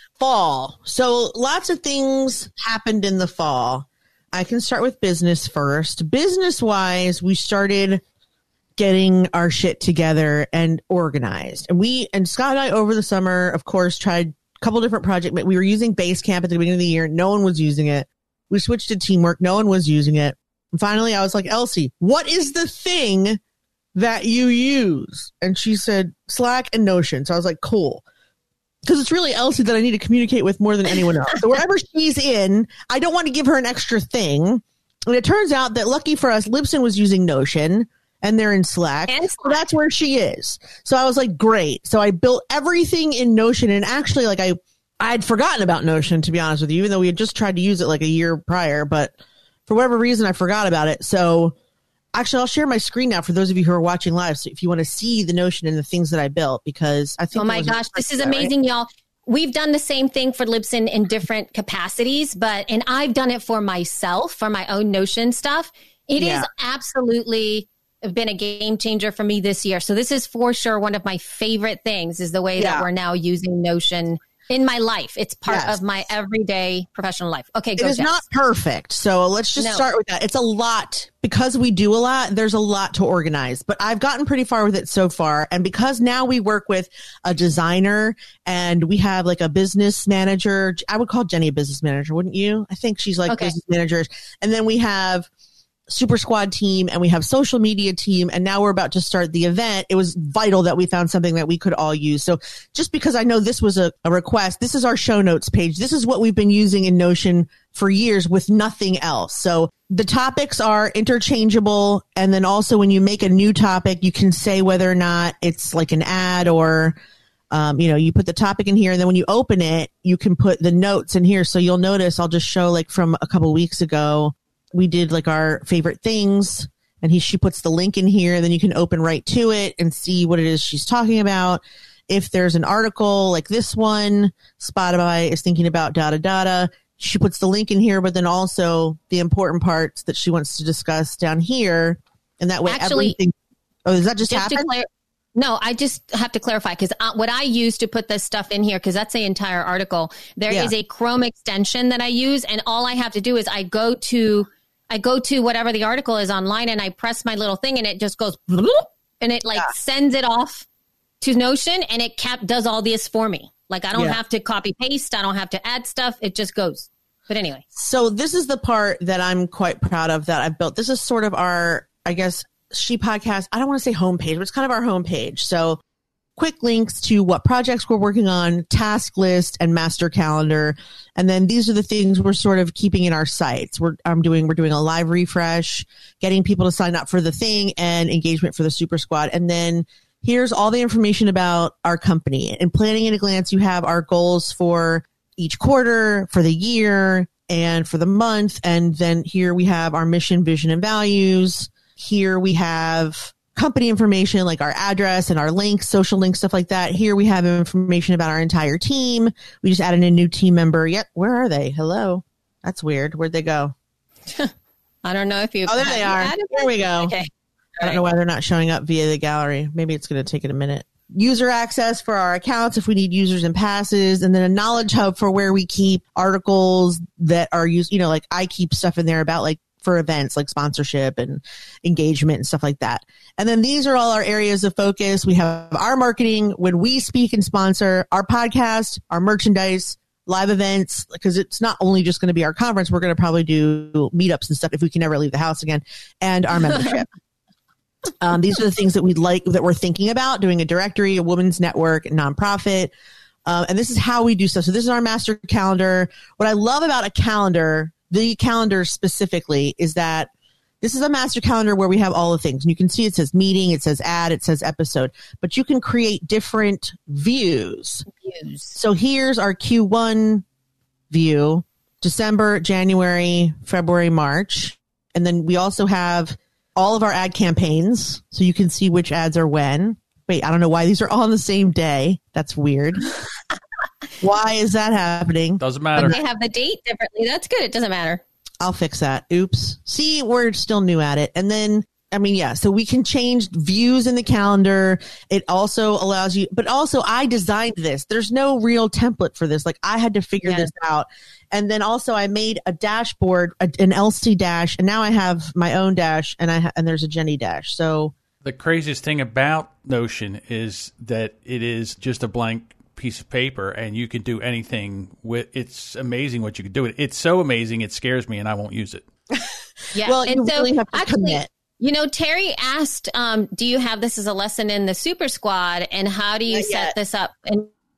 Fall. So lots of things happened in the fall. I can start with business first. Business wise, we started getting our shit together and organized. And we, and Scott and I over the summer, of course, tried a couple different projects, but we were using Basecamp at the beginning of the year. No one was using it. We switched to Teamwork. No one was using it. And finally I was like, Elsie, what is the thing that you use? And she said Slack and Notion. So I was like, cool. Because it's really Elsie that I need to communicate with more than anyone else. So wherever she's in, I don't want to give her an extra thing. And it turns out that lucky for us, Libsyn was using Notion and they're in Slack. And So that's where she is. So I was like, great. So I built everything in Notion. And actually, like I, I had forgotten about Notion, to be honest with you, even though we had just tried to use it like a year prior. But for whatever reason, I forgot about it. So actually, I'll share my screen now for those of you who are watching live. So if you want to see the Notion and the things that I built, because I think. Oh my gosh, this is amazing, right? Y'all. We've done the same thing for Libsyn in different capacities, but, and I've done it for myself, for my own Notion stuff. It yeah. is absolutely been a game changer for me this year. So this is for sure one of my favorite things is the way yeah. that we're now using Notion in my life. It's part yes. of my everyday professional life. Okay, go, It is Jess. not perfect. So let's just no. start with that. It's a lot. Because we do a lot, there's a lot to organize. But I've gotten pretty far with it so far. And because now we work with a designer and we have like a business manager. I would call Jenny a business manager, wouldn't you? I think she's like okay. business managers. And then we have Super Squad team and we have social media team. And now we're about to start the event. It was vital that we found something that we could all use. So just because I know this was a, a request, this is our show notes page. This is what we've been using in Notion for years with nothing else. So the topics are interchangeable. And then also when you make a new topic, you can say whether or not it's like an ad or, um, you know, you put the topic in here and then when you open it, you can put the notes in here. So you'll notice I'll just show like from a couple weeks ago, we did like our favorite things and he, she puts the link in here and then you can open right to it and see what it is she's talking about. If there's an article like this one, Spotify is thinking about data data. She puts the link in here, but then also the important parts that she wants to discuss down here. And that way Actually, everything. Oh, does that just, just happen? Clar- no, I just have to clarify because uh, what I use to put this stuff in here, because that's the entire article, there yeah. is a Chrome extension that I use. And all I have to do is I go to I go to whatever the article is online and I press my little thing and it just goes bloop, and it like yeah. sends it off to Notion and it cap does all this for me. Like I don't yeah. have to copy paste. I don't have to add stuff. It just goes. But anyway. So this is the part that I'm quite proud of that I've built. This is sort of our, I guess, She Podcast. I don't want to say homepage, but it's kind of our homepage. So quick links to what projects we're working on, task list, and master calendar. And then these are the things we're sort of keeping in our sites. We're I'm doing we're doing a live refresh, getting people to sign up for the thing, and engagement for the Super Squad. And then here's all the information about our company. In Planning at a Glance, you have our goals for each quarter, for the year, and for the month. And then here we have our mission, vision, and values. Here we have company information like our address and our links, social links, stuff like that. Here we have information about our entire team. We just added a new team member. Yep. Where are they? Hello. That's weird. Where'd they go? I don't know if you. Oh, there they are. There we go. Okay. I don't know why they're not showing up via the gallery. Maybe it's going to take it a minute. User access for our accounts if we need users and passes, and then a knowledge hub for where we keep articles that are used. You know, like I keep stuff in there about like for events like sponsorship and engagement and stuff like that. And then these are all our areas of focus. We have our marketing when we speak and sponsor, our podcast, our merchandise, live events, because it's not only just going to be our conference. We're going to probably do meetups and stuff if we can never leave the house again, and our membership. um, these are the things that we'd like, that we're thinking about doing: a directory, a women's network, a nonprofit. Uh, and this is how we do stuff. So this is our master calendar. What I love about a calendar, the calendar specifically, is that this is a master calendar where we have all the things. And you can see it says meeting, it says ad, it says episode, but you can create different views. Views. So here's our Q one view, December, January, February, March. And then we also have all of our ad campaigns. So you can see which ads are when. Wait, I don't know why these are all on the same day. That's weird. Why is that happening? Doesn't matter. They have the date differently. That's good. It doesn't matter. I'll fix that. Oops. See, we're still new at it. And then, I mean, yeah, so we can change views in the calendar. It also allows you, but also I designed this. There's no real template for this. Like I had to figure yeah. this out. And then also I made a dashboard, a, an L C dash, and now I have my own dash, and I ha- and there's a Jenny dash. So the craziest thing about Notion is that it is just a blank piece of paper and you can do anything with. It's amazing what you can do with it. It's so amazing it scares me and I won't use it. Yeah. Well, and you so really have to actually, commit. You know, Terry asked, um, do you have this as a lesson in the Super Squad, and how do you Not set yet. this up? And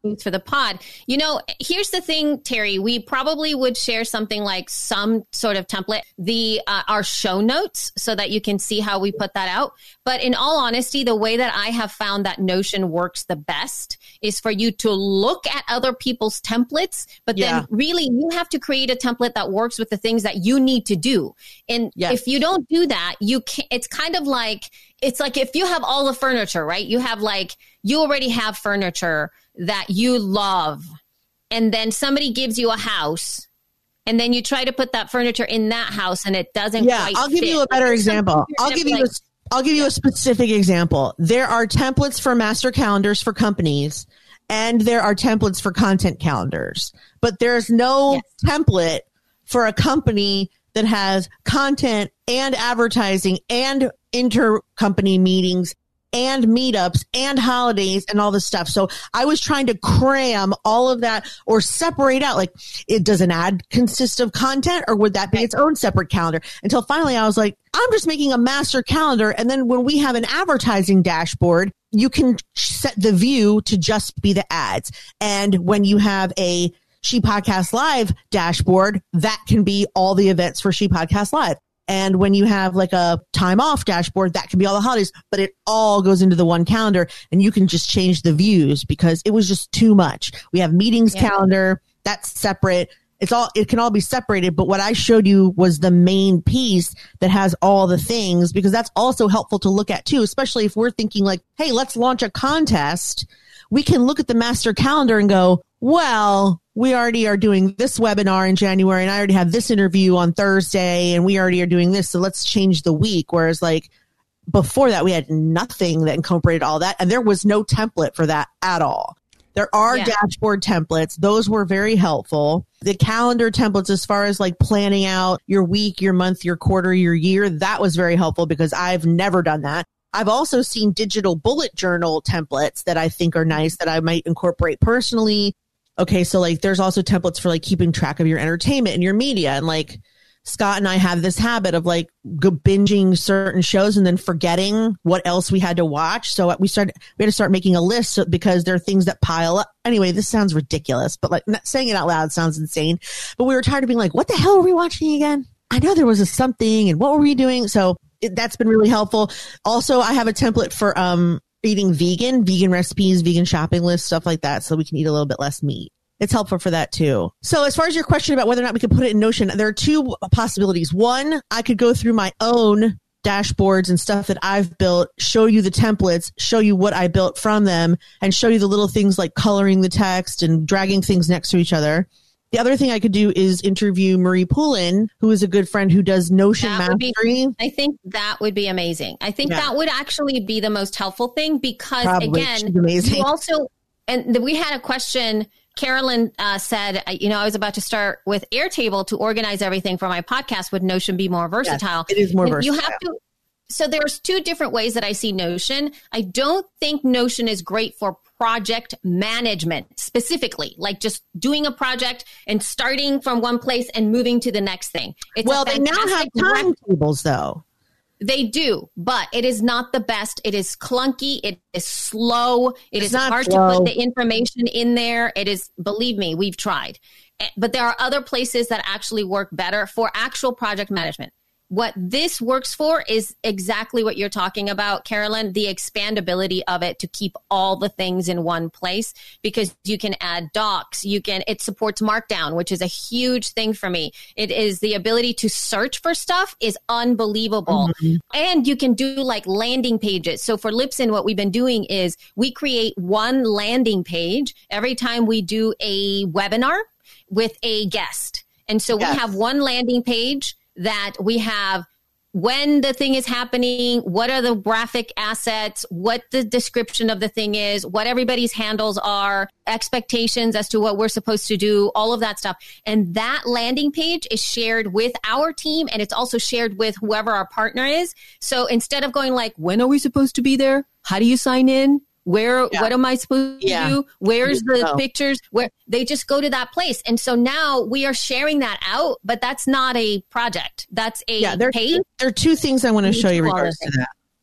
for the pod. You know, here's the thing, Terry, we probably would share something like some sort of template, the uh, our show notes, so that you can see how we put that out. But in all honesty, the way that I have found that Notion works the best is for you to look at other people's templates, but yeah. then really you have to create a template that works with the things that you need to do. And yes. if you don't do that, you can it's kind of like, it's like if you have all the furniture, right? You have like, you already have furniture that you love, and then somebody gives you a house, and then you try to put that furniture in that house and it doesn't yeah, quite I'll give fit. you a better like, example. I'll give you like, a, I'll give you a specific example. There are templates for master calendars for companies, and there are templates for content calendars, but there's no yes. template for a company that has content and advertising and intercompany meetings and meetups and holidays and all this stuff. So I was trying to cram all of that or separate out, like, it does an ad consist of content, or would that be its own separate calendar? Until finally I was like, I'm just making a master calendar. And then when we have an advertising dashboard, you can set the view to just be the ads. And when you have a She Podcast Live dashboard, that can be all the events for She Podcast Live. And when you have like a time off dashboard, that can be all the holidays, but it all goes into the one calendar, and you can just change the views because it was just too much. We have meetings yeah. calendar, that's separate. It's all, it can all be separated. But what I showed you was the main piece that has all the things, because that's also helpful to look at too, especially if we're thinking like, hey, let's launch a contest. We can look at the master calendar and go, well, we already are doing this webinar in January, and I already have this interview on Thursday, and we already are doing this. So let's change the week. Whereas like before that, we had nothing that incorporated all that. And there was no template for that at all. There are yeah. dashboard templates. Those were very helpful. The calendar templates, as far as like planning out your week, your month, your quarter, your year, that was very helpful because I've never done that. I've also seen digital bullet journal templates that I think are nice that I might incorporate personally. Okay, so like there's also templates for like keeping track of your entertainment and your media. And like Scott and I have this habit of like binging certain shows and then forgetting what else we had to watch. So we started, we had to start making a list because there are things that pile up. Anyway, this sounds ridiculous, but like saying it out loud sounds insane. But we were tired of being like, what the hell are we watching again? I know there was a something, and what were we doing? So it, that's been really helpful. Also, I have a template for um eating vegan, vegan recipes, vegan shopping lists, stuff like that, so we can eat a little bit less meat. It's helpful for that too. So as far as your question about whether or not we could put it in Notion, there are two possibilities. One, I could go through my own dashboards and stuff that I've built, show you the templates, show you what I built from them, and show you the little things like coloring the text and dragging things next to each other. The other thing I could do is interview Marie Poulin, who is a good friend who does Notion that Mastery. Be, I think that would be amazing. I think yeah. that would actually be the most helpful thing because, Probably. again, amazing. you also, and we had a question, Carolyn uh, said, you know, I was about to start with Airtable to organize everything for my podcast. Would Notion be more versatile? Yes, it is more and versatile. You have to. So there's two different ways that I see Notion. I don't think Notion is great for project management specifically, like just doing a project and starting from one place and moving to the next thing. It's well, they now have timetables though. They do, but it is not the best. It is clunky. It is slow. It it's is hard slow. to put the information in there. It is, believe me, we've tried. But there are other places that actually work better for actual project management. What this works for is exactly what you're talking about, Carolyn, the expandability of it to keep all the things in one place, because you can add docs. You can, it supports Markdown, which is a huge thing for me. It is the ability to search for stuff is unbelievable. Mm-hmm. And you can do like landing pages. So for Libsyn, what we've been doing is we create one landing page every time we do a webinar with a guest. And so yes. we have one landing page that we have when the thing is happening, what are the graphic assets, what the description of the thing is, what everybody's handles are, expectations as to what we're supposed to do, all of that stuff. And that landing page is shared with our team, and it's also shared with whoever our partner is. So instead of going like, when are we supposed to be there? How do you sign in? Where, yeah. what am I supposed to yeah. do? Where's the know. pictures? Where they just go to that place. And so now we are sharing that out, but that's not a project. That's a yeah, there, page. There are two things I want to show you regards to that.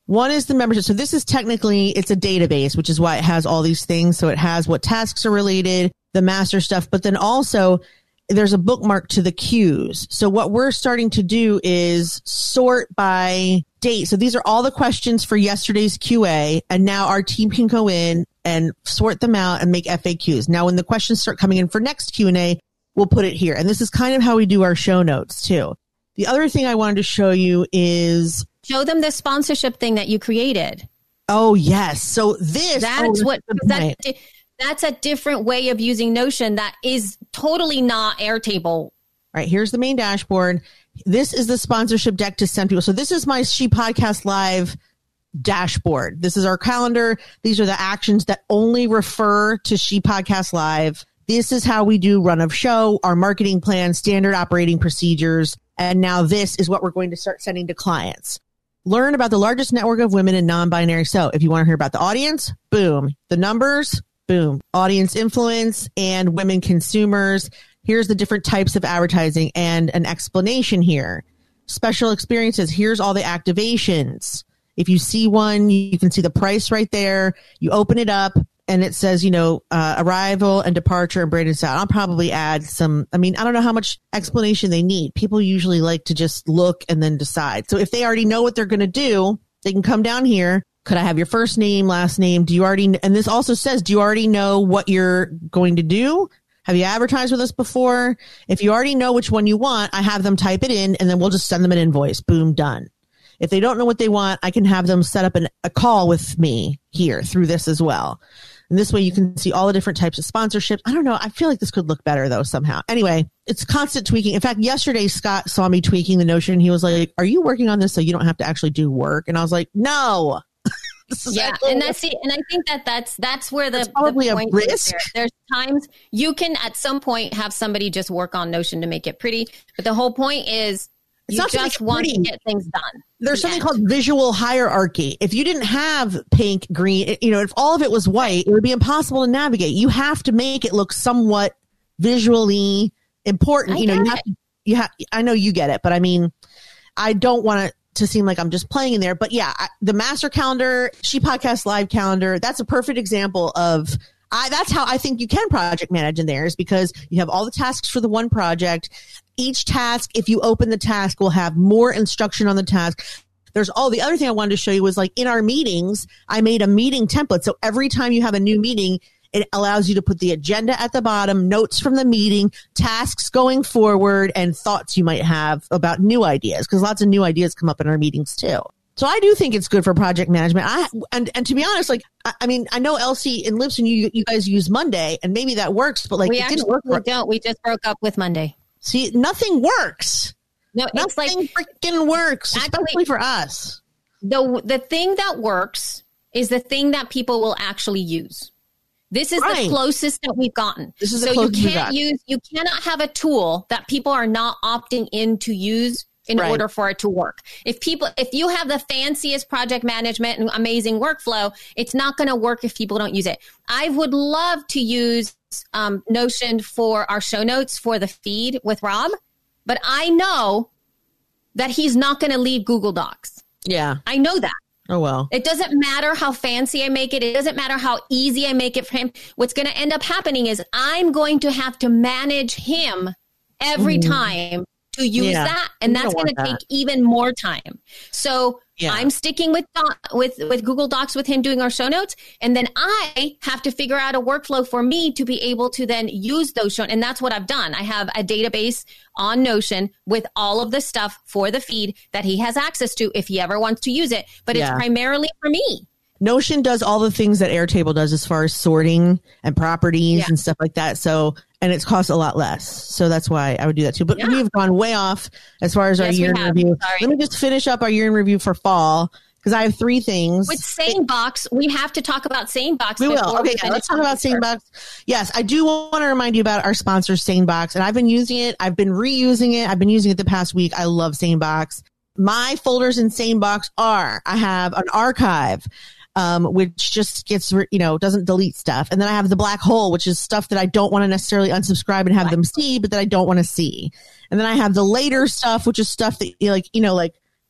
One is the membership. So this is technically, it's a database, which is why it has all these things. So it has what tasks are related, the master stuff, but then also there's a bookmark to the queues. So what we're starting to do is sort by date. So these are all the questions for yesterday's Q A. And now our team can go in and sort them out and make F A Qs. Now, when the questions start coming in for next Q and A, we'll put it here. And this is kind of how we do our show notes too. The other thing I wanted to show you is show them the sponsorship thing that you created. Oh, yes. So this, that's oh, what, that, that's a different way of using Notion that is totally not Airtable. All right, here's the main dashboard. This is the sponsorship deck to send people. So this is my She Podcast Live dashboard. This is our calendar. These are the actions that only refer to She Podcast Live. This is how we do run of show, our marketing plan, standard operating procedures. And now this is what we're going to start sending to clients. Learn about the largest network of women in non-binary. So if you want to hear about the audience, boom. The numbers, boom. Audience influence and women consumers. Here's the different types of advertising and an explanation here. Special experiences. Here's all the activations. If you see one, you can see the price right there. You open it up and it says, you know, uh, arrival and departure and braided style. I'll probably add some, I mean, I don't know how much explanation they need. People usually like to just look and then decide. So if they already know what they're going to do, they can come down here. Could I have your first name, last name? Do you already, and this also says, do you already know what you're going to do? Have you advertised with us before? If you already know which one you want, I have them type it in and then we'll just send them an invoice. Boom, done. If they don't know what they want, I can have them set up an, a call with me here through this as well. And this way you can see all the different types of sponsorships. I don't know. I feel like this could look better though somehow. Anyway, it's constant tweaking. In fact, yesterday Scott saw me tweaking the Notion. He was like, are you working on this so you don't have to actually do work? And I was like, no. Yeah, and that's it. And I think that that's that's where the, that's probably the point a risk. There. There's times you can at some point have somebody just work on Notion to make it pretty, but the whole point is it's you not just to want pretty. to get things done. There's something called visual hierarchy. If you didn't have pink, green, you know, if all of it was white, it would be impossible to navigate. You have to make it look somewhat visually important. I you know, you get have it. to, you have, I know you get it, but I mean, I don't want to, to seem like I'm just playing in there. But yeah, I, the master calendar, She Podcast Live calendar, that's a perfect example of, I, that's how I think you can project manage in there, is because you have all the tasks for the one project. Each task, if you open the task, will have more instruction on the task. There's all the other thing I wanted to show you was like in our meetings, I made a meeting template. So every time you have a new meeting, it allows you to put the agenda at the bottom, notes from the meeting, tasks going forward, and thoughts you might have about new ideas, because lots of new ideas come up in our meetings too. So I do think it's good for project management. I and, and to be honest, like I, I mean, I know Elsie and Libsyn, you you guys use Monday, and maybe that works, but like we it actually didn't work. For, don't. We just broke up with Monday. See, nothing works. No, it's nothing like freaking works, actually, especially for us. The the thing that works is the thing that people will actually use. This is right. the closest that we've gotten. This is so the you closest can't use, you cannot have a tool that people are not opting in to use in right. order for it to work. If people, if you have the fanciest project management and amazing workflow, it's not going to work if people don't use it. I would love to use um, Notion for our show notes for the feed with Rob, but I know that he's not going to leave Google Docs. Yeah. I know that. Oh, well. It doesn't matter how fancy I make it. It doesn't matter how easy I make it for him. What's going to end up happening is I'm going to have to manage him every mm. time to use yeah. that. And that's going to take even more time. So yeah. I'm sticking with, with, with Google Docs with him doing our show notes. And then I have to figure out a workflow for me to be able to then use those show. And that's what I've done. I have a database on Notion with all of the stuff for the feed that he has access to if he ever wants to use it. But yeah. it's primarily for me. Notion does all the things that Airtable does as far as sorting and properties yeah. and stuff like that. So, and it's costs a lot less. So that's why I would do that too. But yeah. we've gone way off as far as yes, our year in review. Sorry. Let me just finish up our year in review for fall, because I have three things. With SaneBox, we have to talk about SaneBox. We will. Okay, yeah, let's talk about SaneBox. Yes, I do want to remind you about our sponsor, SaneBox. And I've been using it. I've been reusing it. I've been using it the past week. I love SaneBox. My folders in SaneBox are, I have an archive, Um, which just gets, you know, doesn't delete stuff. And then I have the black hole, which is stuff that I don't want to necessarily unsubscribe and have black. them see, but that I don't want to see. And then I have the later stuff, which is stuff that, like, you know, like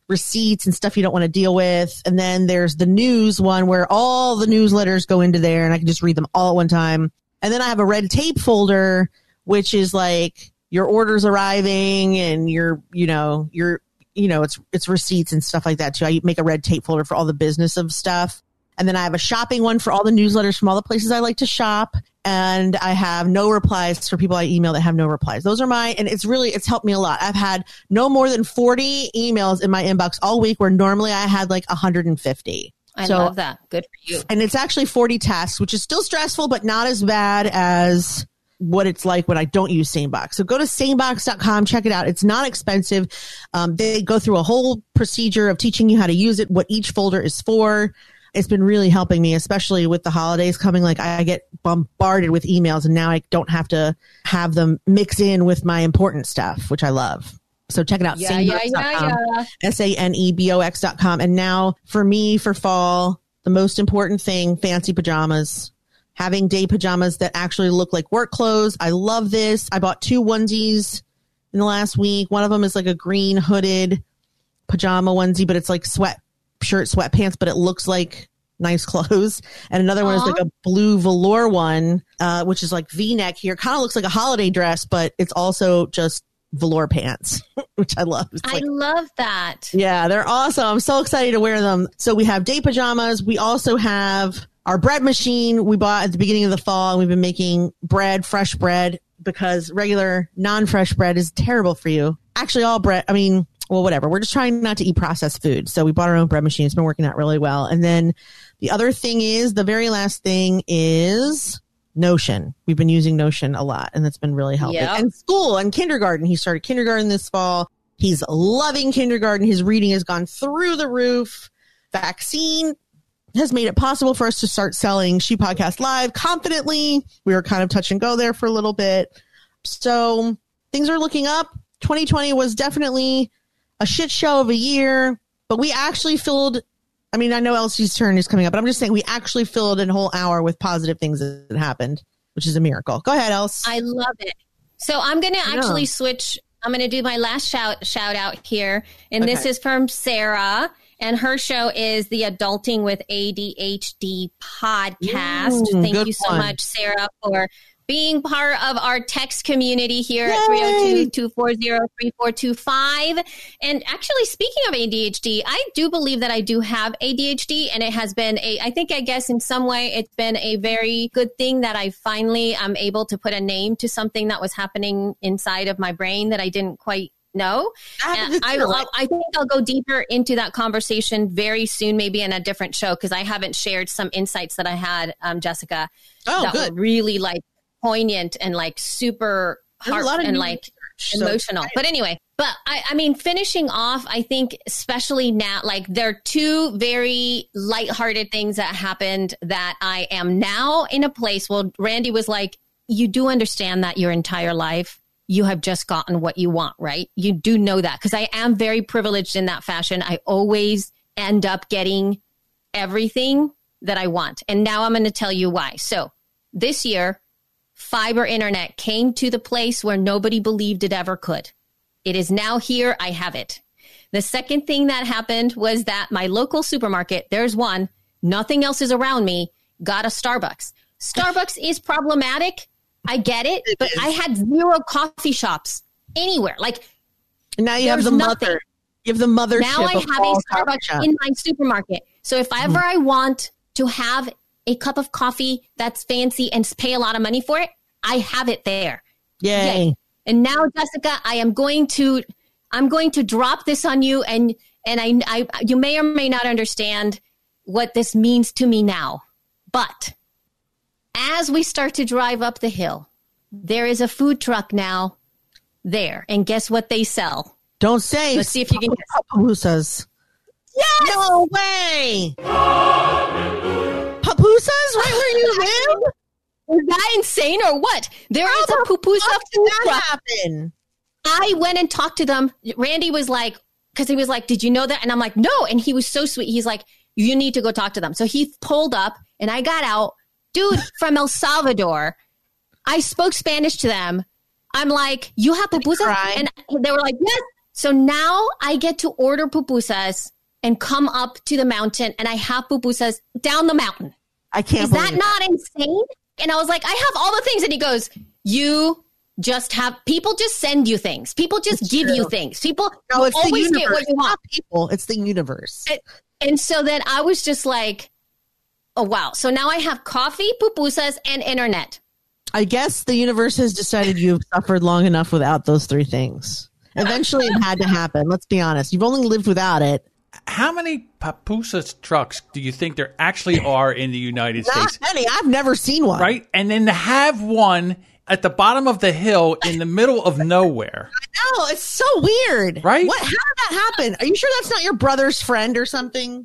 receipts and stuff you don't want to deal with. And then there's the news one where all the newsletters go into there and I can just read them all at one time. And then I have a red tape folder, which is like your orders arriving and your, you know, your, you know, it's, it's receipts and stuff like that too. I make a red tape folder for all the business of stuff. And then I have a shopping one for all the newsletters from all the places I like to shop. And I have no replies for people I email that have no replies. Those are my, and it's really, it's helped me a lot. I've had no more than forty emails in my inbox all week where normally I had like one hundred fifty. I so, love that. Good for you. And it's actually forty tasks, which is still stressful, but not as bad as what it's like when I don't use SaneBox. So go to sanebox dot com, check it out. It's not expensive. Um, they go through a whole procedure of teaching you how to use it, what each folder is for. It's been really helping me, especially with the holidays coming. Like I get bombarded with emails and now I don't have to have them mix in with my important stuff, which I love. So check it out. Yeah, yeah, yeah, yeah. S A N E B O X dot com. And now for me, for fall, the most important thing, fancy pajamas. Having day pajamas that actually look like work clothes. I love this. I bought two onesies in the last week. One of them is like a green hooded pajama onesie, but it's like sweat shirt, sweatpants, but it looks like nice clothes. And another one is like a blue velour one, uh, which is like V-neck here. Kind of looks like a holiday dress, but it's also just velour pants, which I love. It's I like, love that. yeah, they're awesome. I'm so excited to wear them. So we have day pajamas. We also have our bread machine we bought at the beginning of the fall. And we've been making bread, fresh bread, because regular non-fresh bread is terrible for you. Actually, all bread, I mean, well, whatever. We're just trying not to eat processed food. So we bought our own bread machine. It's been working out really well. And then the other thing is, the very last thing is Notion. We've been using Notion a lot, and that's been really helping. Yep. And school and kindergarten. He started kindergarten this fall. He's loving kindergarten. His reading has gone through the roof. Vaccine has made it possible for us to start selling She Podcast Live confidently. We were kind of touch and go there for a little bit. So things are looking up. twenty twenty was definitely a shit show of a year, but we actually filled, I mean, I know Elsie's turn is coming up, but I'm just saying we actually filled a whole hour with positive things that happened, which is a miracle. Go ahead, Els. I love it. So I'm going to actually switch. I'm going to do my last shout shout out here. And okay. This is from Sarah. And her show is the Adulting with A D H D podcast. Ooh, Thank you so one. much, Sarah, for being part of our text community here Yay. At three oh two, two four zero, three four two five. And actually, speaking of A D H D, I do believe that I do have A D H D, and it has been a, I think, I guess in some way, it's been a very good thing that I finally am able to put a name to something that was happening inside of my brain that I didn't quite know. I, I, I think I'll go deeper into that conversation very soon, maybe in a different show, because I haven't shared some insights that I had, um, Jessica, oh, that good. were really like poignant and like super heart and like research, emotional. So but anyway, but I, I mean, finishing off, I think especially now, like there are two very lighthearted things that happened that I am now in a place. Well, Randy was like, you do understand that your entire life you have just gotten what you want, right? You do know that, because I am very privileged in that fashion. I always end up getting everything that I want. And now I'm going to tell you why. So this year, fiber internet came to the place where nobody believed it ever could. It is now here. I have it. The second thing that happened was that my local supermarket, there's one, nothing else is around me, got a Starbucks. Starbucks is problematic. I get it, it but is. I had zero coffee shops anywhere. Like now you have the nothing. mother. You have the mothership. Now I have a Starbucks in my supermarket. So if mm-hmm. ever I want to have a cup of coffee that's fancy and pay a lot of money for it, I have it there. Yay. Yay. And now, Jessica, I am going to I'm going to drop this on you, and and I, I you may or may not understand what this means to me now. But as we start to drive up the hill, there is a food truck now there. And guess what they sell? Don't say. Let's see if you can guess. Pupusas. Yes! No way! Pupusas? Right where you live? Is that insane or what? There How is a pupusa food truck. Happen? I went and talked to them. Randy was like, because he was like, did you know that? And I'm like, no. And he was so sweet. He's like, you need to go talk to them. So he pulled up and I got out. Dude from El Salvador. I spoke Spanish to them. I'm like, you have pupusa? And they were like, yes. So now I get to order pupusas and come up to the mountain and I have pupusas down the mountain. I can't Is believe that not insane? And I was like, I have all the things. And he goes, you just have, people just send you things. People just It's give true. you things. People No, it's always the get what you want. Not people. It's the universe. And, and so then I was just like, oh, wow. So now I have coffee, pupusas, and internet. I guess the universe has decided you've suffered long enough without those three things. Eventually it had to happen. Let's be honest. You've only lived without it. How many pupusa trucks do you think there actually are in the United Not States? many. I've never seen one. Right? And then to have one at the bottom of the hill in the middle of nowhere. No, it's so weird. Right? What? How did that happen? Are you sure that's not your brother's friend or something?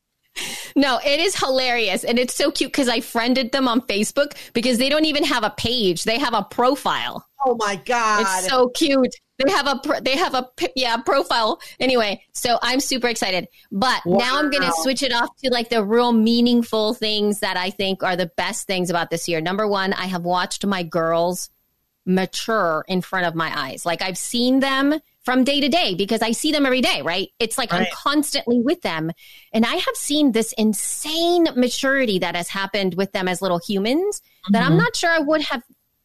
No, it is hilarious. And it's so cute because I friended them on Facebook because they don't even have a page. They have a profile. Oh my God. It's so cute. They have a, pro- they have a, yeah, profile. Anyway, so I'm super excited. But Wow. now I'm going to switch it off to like the real meaningful things that I think are the best things about this year. Number one, I have watched my girls mature in front of my eyes. Like I've seen them from day to day because I see them every day, right? It's like Right. I'm constantly with them. And I have seen this insane maturity that has happened with them as little humans that I'm Mhm. not sure I would have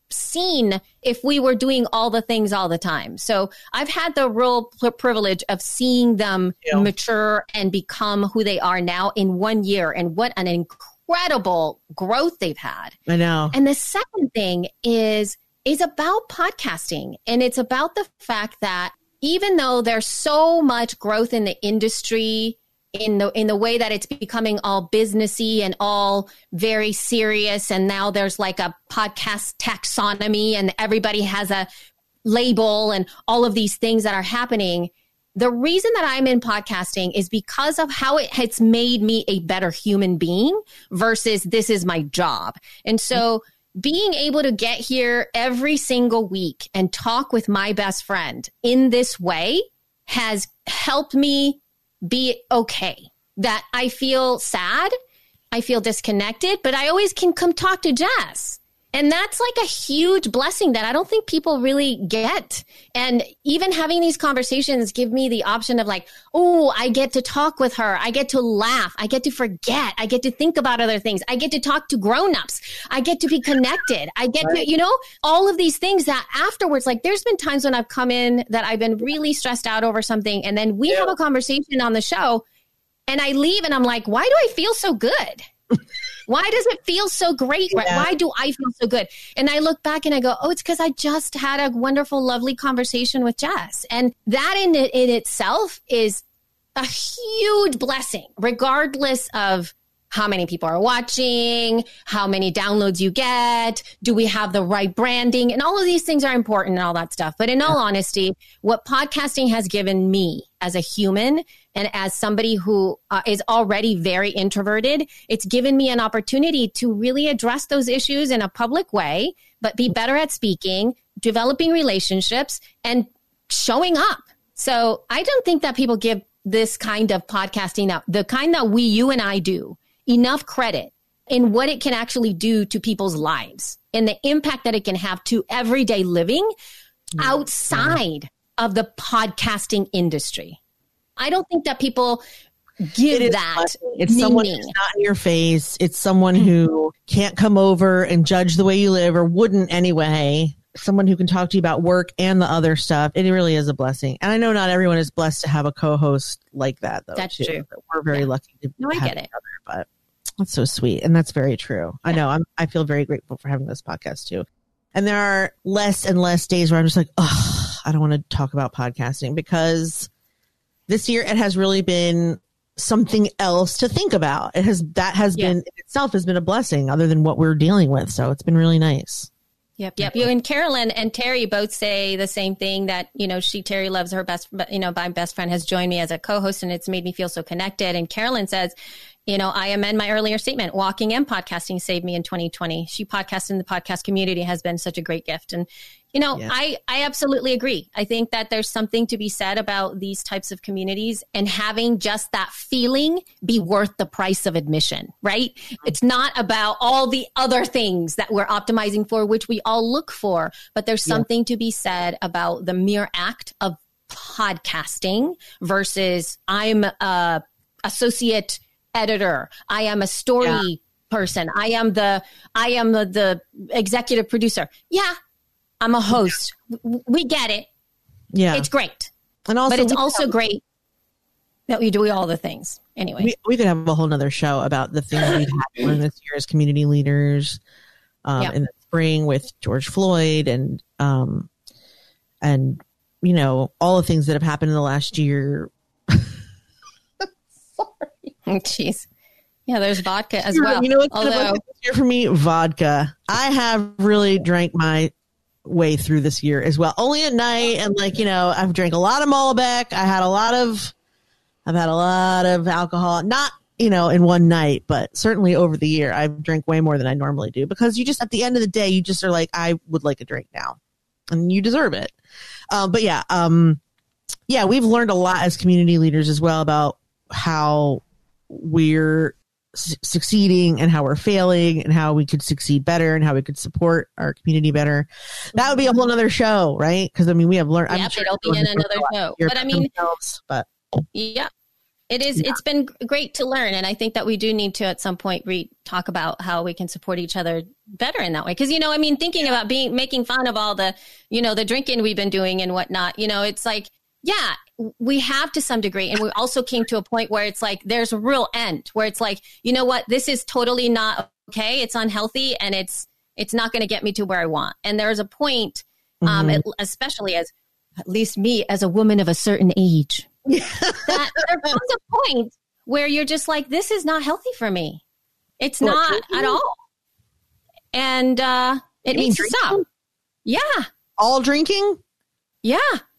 seen if we were doing all the things all the time. So I've had the real pr- privilege of seeing them Yeah. mature and become who they are now in one year. And what an incredible growth they've had. I know. And the second thing is is about podcasting. And it's about the fact that even though there's so much growth in the industry, in the in the way that it's becoming all businessy and all very serious, and now there's like a podcast taxonomy and everybody has a label and all of these things that are happening. The reason that I'm in podcasting is because of how it has made me a better human being versus this is my job. And so being able to get here every single week and talk with my best friend in this way has helped me be okay. That I feel sad, I feel disconnected, but I always can come talk to Jess. And that's like a huge blessing that I don't think people really get. And even having these conversations give me the option of like, oh, I get to talk with her. I get to laugh. I get to forget. I get to think about other things. I get to talk to grownups. I get to be connected. I get to, you know, all of these things that afterwards, like there's been times when I've come in that I've been really stressed out over something. And then we have a conversation on the show and I leave and I'm like, why do I feel so good? Why does it feel so great? Yeah. Why do I feel so good? And I look back and I go, oh, it's because I just had a wonderful, lovely conversation with Jess. And that in, in itself is a huge blessing, regardless of how many people are watching, how many downloads you get, do we have the right branding? And all of these things are important and all that stuff. But in all honesty, what podcasting has given me as a human and as somebody who uh, is already very introverted, it's given me an opportunity to really address those issues in a public way, but be better at speaking, developing relationships, and showing up. So I don't think that people give this kind of podcasting, that the kind that we, you and I do, enough credit in what it can actually do to people's lives and the impact that it can have to everyday living outside of the podcasting industry. I don't think that people give It is that blessing. It's someone meaning. who's not in your face. It's someone who can't come over and judge the way you live, or wouldn't anyway. Someone who can talk to you about work and the other stuff. It really is a blessing. And I know not everyone is blessed to have a co-host like that, though. That's too. true. But we're very Yeah. lucky to No, I have get it. each other, but that's so sweet. And that's very true. I know. I'm, I feel very grateful for having this podcast too. And there are less and less days where I'm just like, oh, I don't want to talk about podcasting, because this year it has really been something else to think about. It has, that has Yeah. been in itself has been a blessing other than what we're dealing with. So it's been really nice. Yep, yep. You and Carolyn and Terry both say the same thing, that, you know, she, Terry loves her best, you know, my best friend has joined me as a co-host and it's made me feel so connected. And Carolyn says, you know, I amend my earlier statement, walking and podcasting saved me in twenty twenty. She podcasts in the podcast community has been such a great gift. And, you know, Yeah. I, I absolutely agree. I think that there's something to be said about these types of communities and having just that feeling be worth the price of admission, right? It's not about all the other things that we're optimizing for, which we all look for, but there's Yeah. something to be said about the mere act of podcasting versus I'm a associate editor. I am a story yeah. person. I am the, I am the, the executive producer. Yeah. I'm a host. We get it. Yeah. It's great. And also, but it's also have, great that we do all the things. Anyway, we, we could have a whole nother show about the things we've had to learn this year as community leaders um, yep. in the spring with George Floyd and, um, and, you know, all the things that have happened in the last year. Sorry. Jeez. Yeah, there's vodka as well. You know what's Although, this year for me? Vodka. I have really drank my way through this year as well. Only at night, and like, you know, I've drank a lot of Malbec. I had a lot of, I've had a lot of alcohol. Not, you know, in one night, but certainly over the year, I've drank way more than I normally do because you just, at the end of the day, you just are like, I would like a drink now, and you deserve it. Um, but yeah, um, yeah, we've learned a lot as community leaders as well about how we're su- succeeding and how we're failing and how we could succeed better and how we could support our community better. That would be a whole other show, right? Because I mean, we have learned. Yeah, sure it'll be in another show. But I mean, but yeah, it is. Yeah. It's been great to learn, and I think that we do need to at some point re- talk about how we can support each other better in that way. Because you know, I mean, thinking about being making fun of all the, you know, the drinking we've been doing and whatnot. You know, it's like, yeah, we have to some degree. And we also came to a point where it's like, there's a real end where it's like, you know what, this is totally not okay. It's unhealthy and it's, it's not going to get me to where I want. And there's a point, um, mm-hmm. it, especially as at least me as a woman of a certain age, that there comes a point where you're just like, this is not healthy for me. It's what, not drinking? At all. And, uh, it you needs to stop. Yeah. All drinking? Yeah.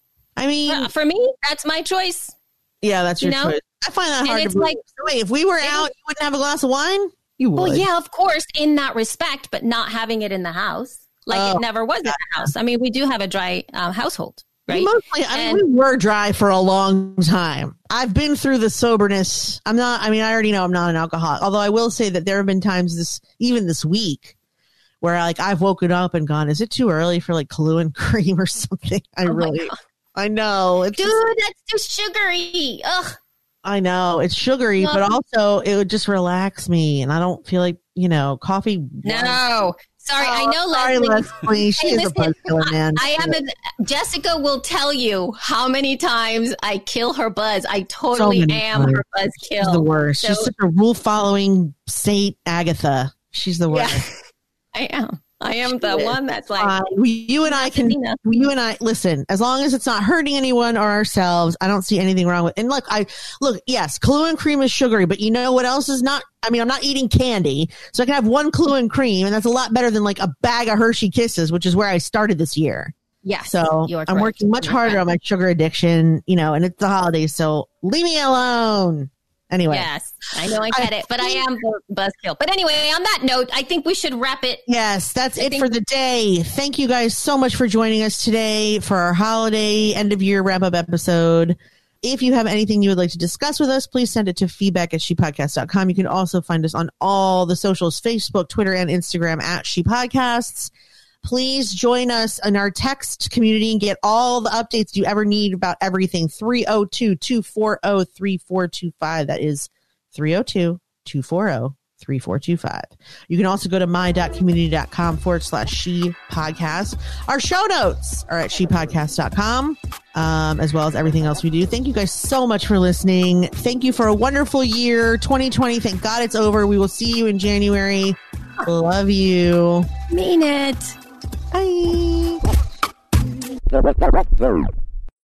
I mean, uh, for me, that's my choice. Yeah, that's your you know? choice. I find that and hard it's to believe. like, so wait, if we were out, you wouldn't have a glass of wine? You would. Well, yeah, of course, in that respect, but not having it in the house. Like oh, it never was in the house. I mean, we do have a dry uh, household, right? Mostly, I and, mean, we were dry for a long time. I've been through the soberness. I'm not, I mean, I already know I'm not an alcoholic. Although I will say that there have been times this, even this week, where like I've woken up and gone, is it too early for like Kahlua and cream or something? I oh really... I know. It's Dude, just, that's too sugary. Ugh. I know. It's sugary, Ugh. But also it would just relax me. And I don't feel like, you know, coffee. No. Sorry, oh, I know sorry, Leslie. Leslie. She hey, is listen, a buzzkiller, man. I, I am a, Jessica will tell you how many times I kill her buzz. I totally so am times. Her buzz kill. She's the worst. So, she's such a rule-following Saint Agatha. She's the worst. Yeah, I am. I am the one that's like, uh, you and I can, you and I, listen, as long as it's not hurting anyone or ourselves, I don't see anything wrong with it. And look, I, look, yes, Kahlua and cream is sugary, but you know what else is not, I mean, I'm not eating candy, so I can have one Kahlua and cream, and that's a lot better than like a bag of Hershey Kisses, which is where I started this year. Yeah. So I'm working much harder on my sugar addiction, you know, and it's the holidays, so leave me alone. Anyway. Yes, I know I get I, it, but I am the buzzkill. But anyway, on that note, I think we should wrap it. Yes, that's I it for the day. Thank you guys so much for joining us today for our holiday end of year wrap up episode. If you have anything you would like to discuss with us, please send it to feedback at she podcast dot com. You can also find us on all the socials, Facebook, Twitter, and Instagram at She Podcasts. Please join us in our text community and get all the updates you ever need about everything. three oh two, two four oh, three four two five. That is three oh two, two four oh, three four two five. You can also go to my.community.com forward slash she podcast. Our show notes are at she podcast dot com, um, as well as everything else we do. Thank you guys so much for listening. Thank you for a wonderful year. twenty twenty, thank God it's over. We will see you in January. Love you. Mean it. Bye.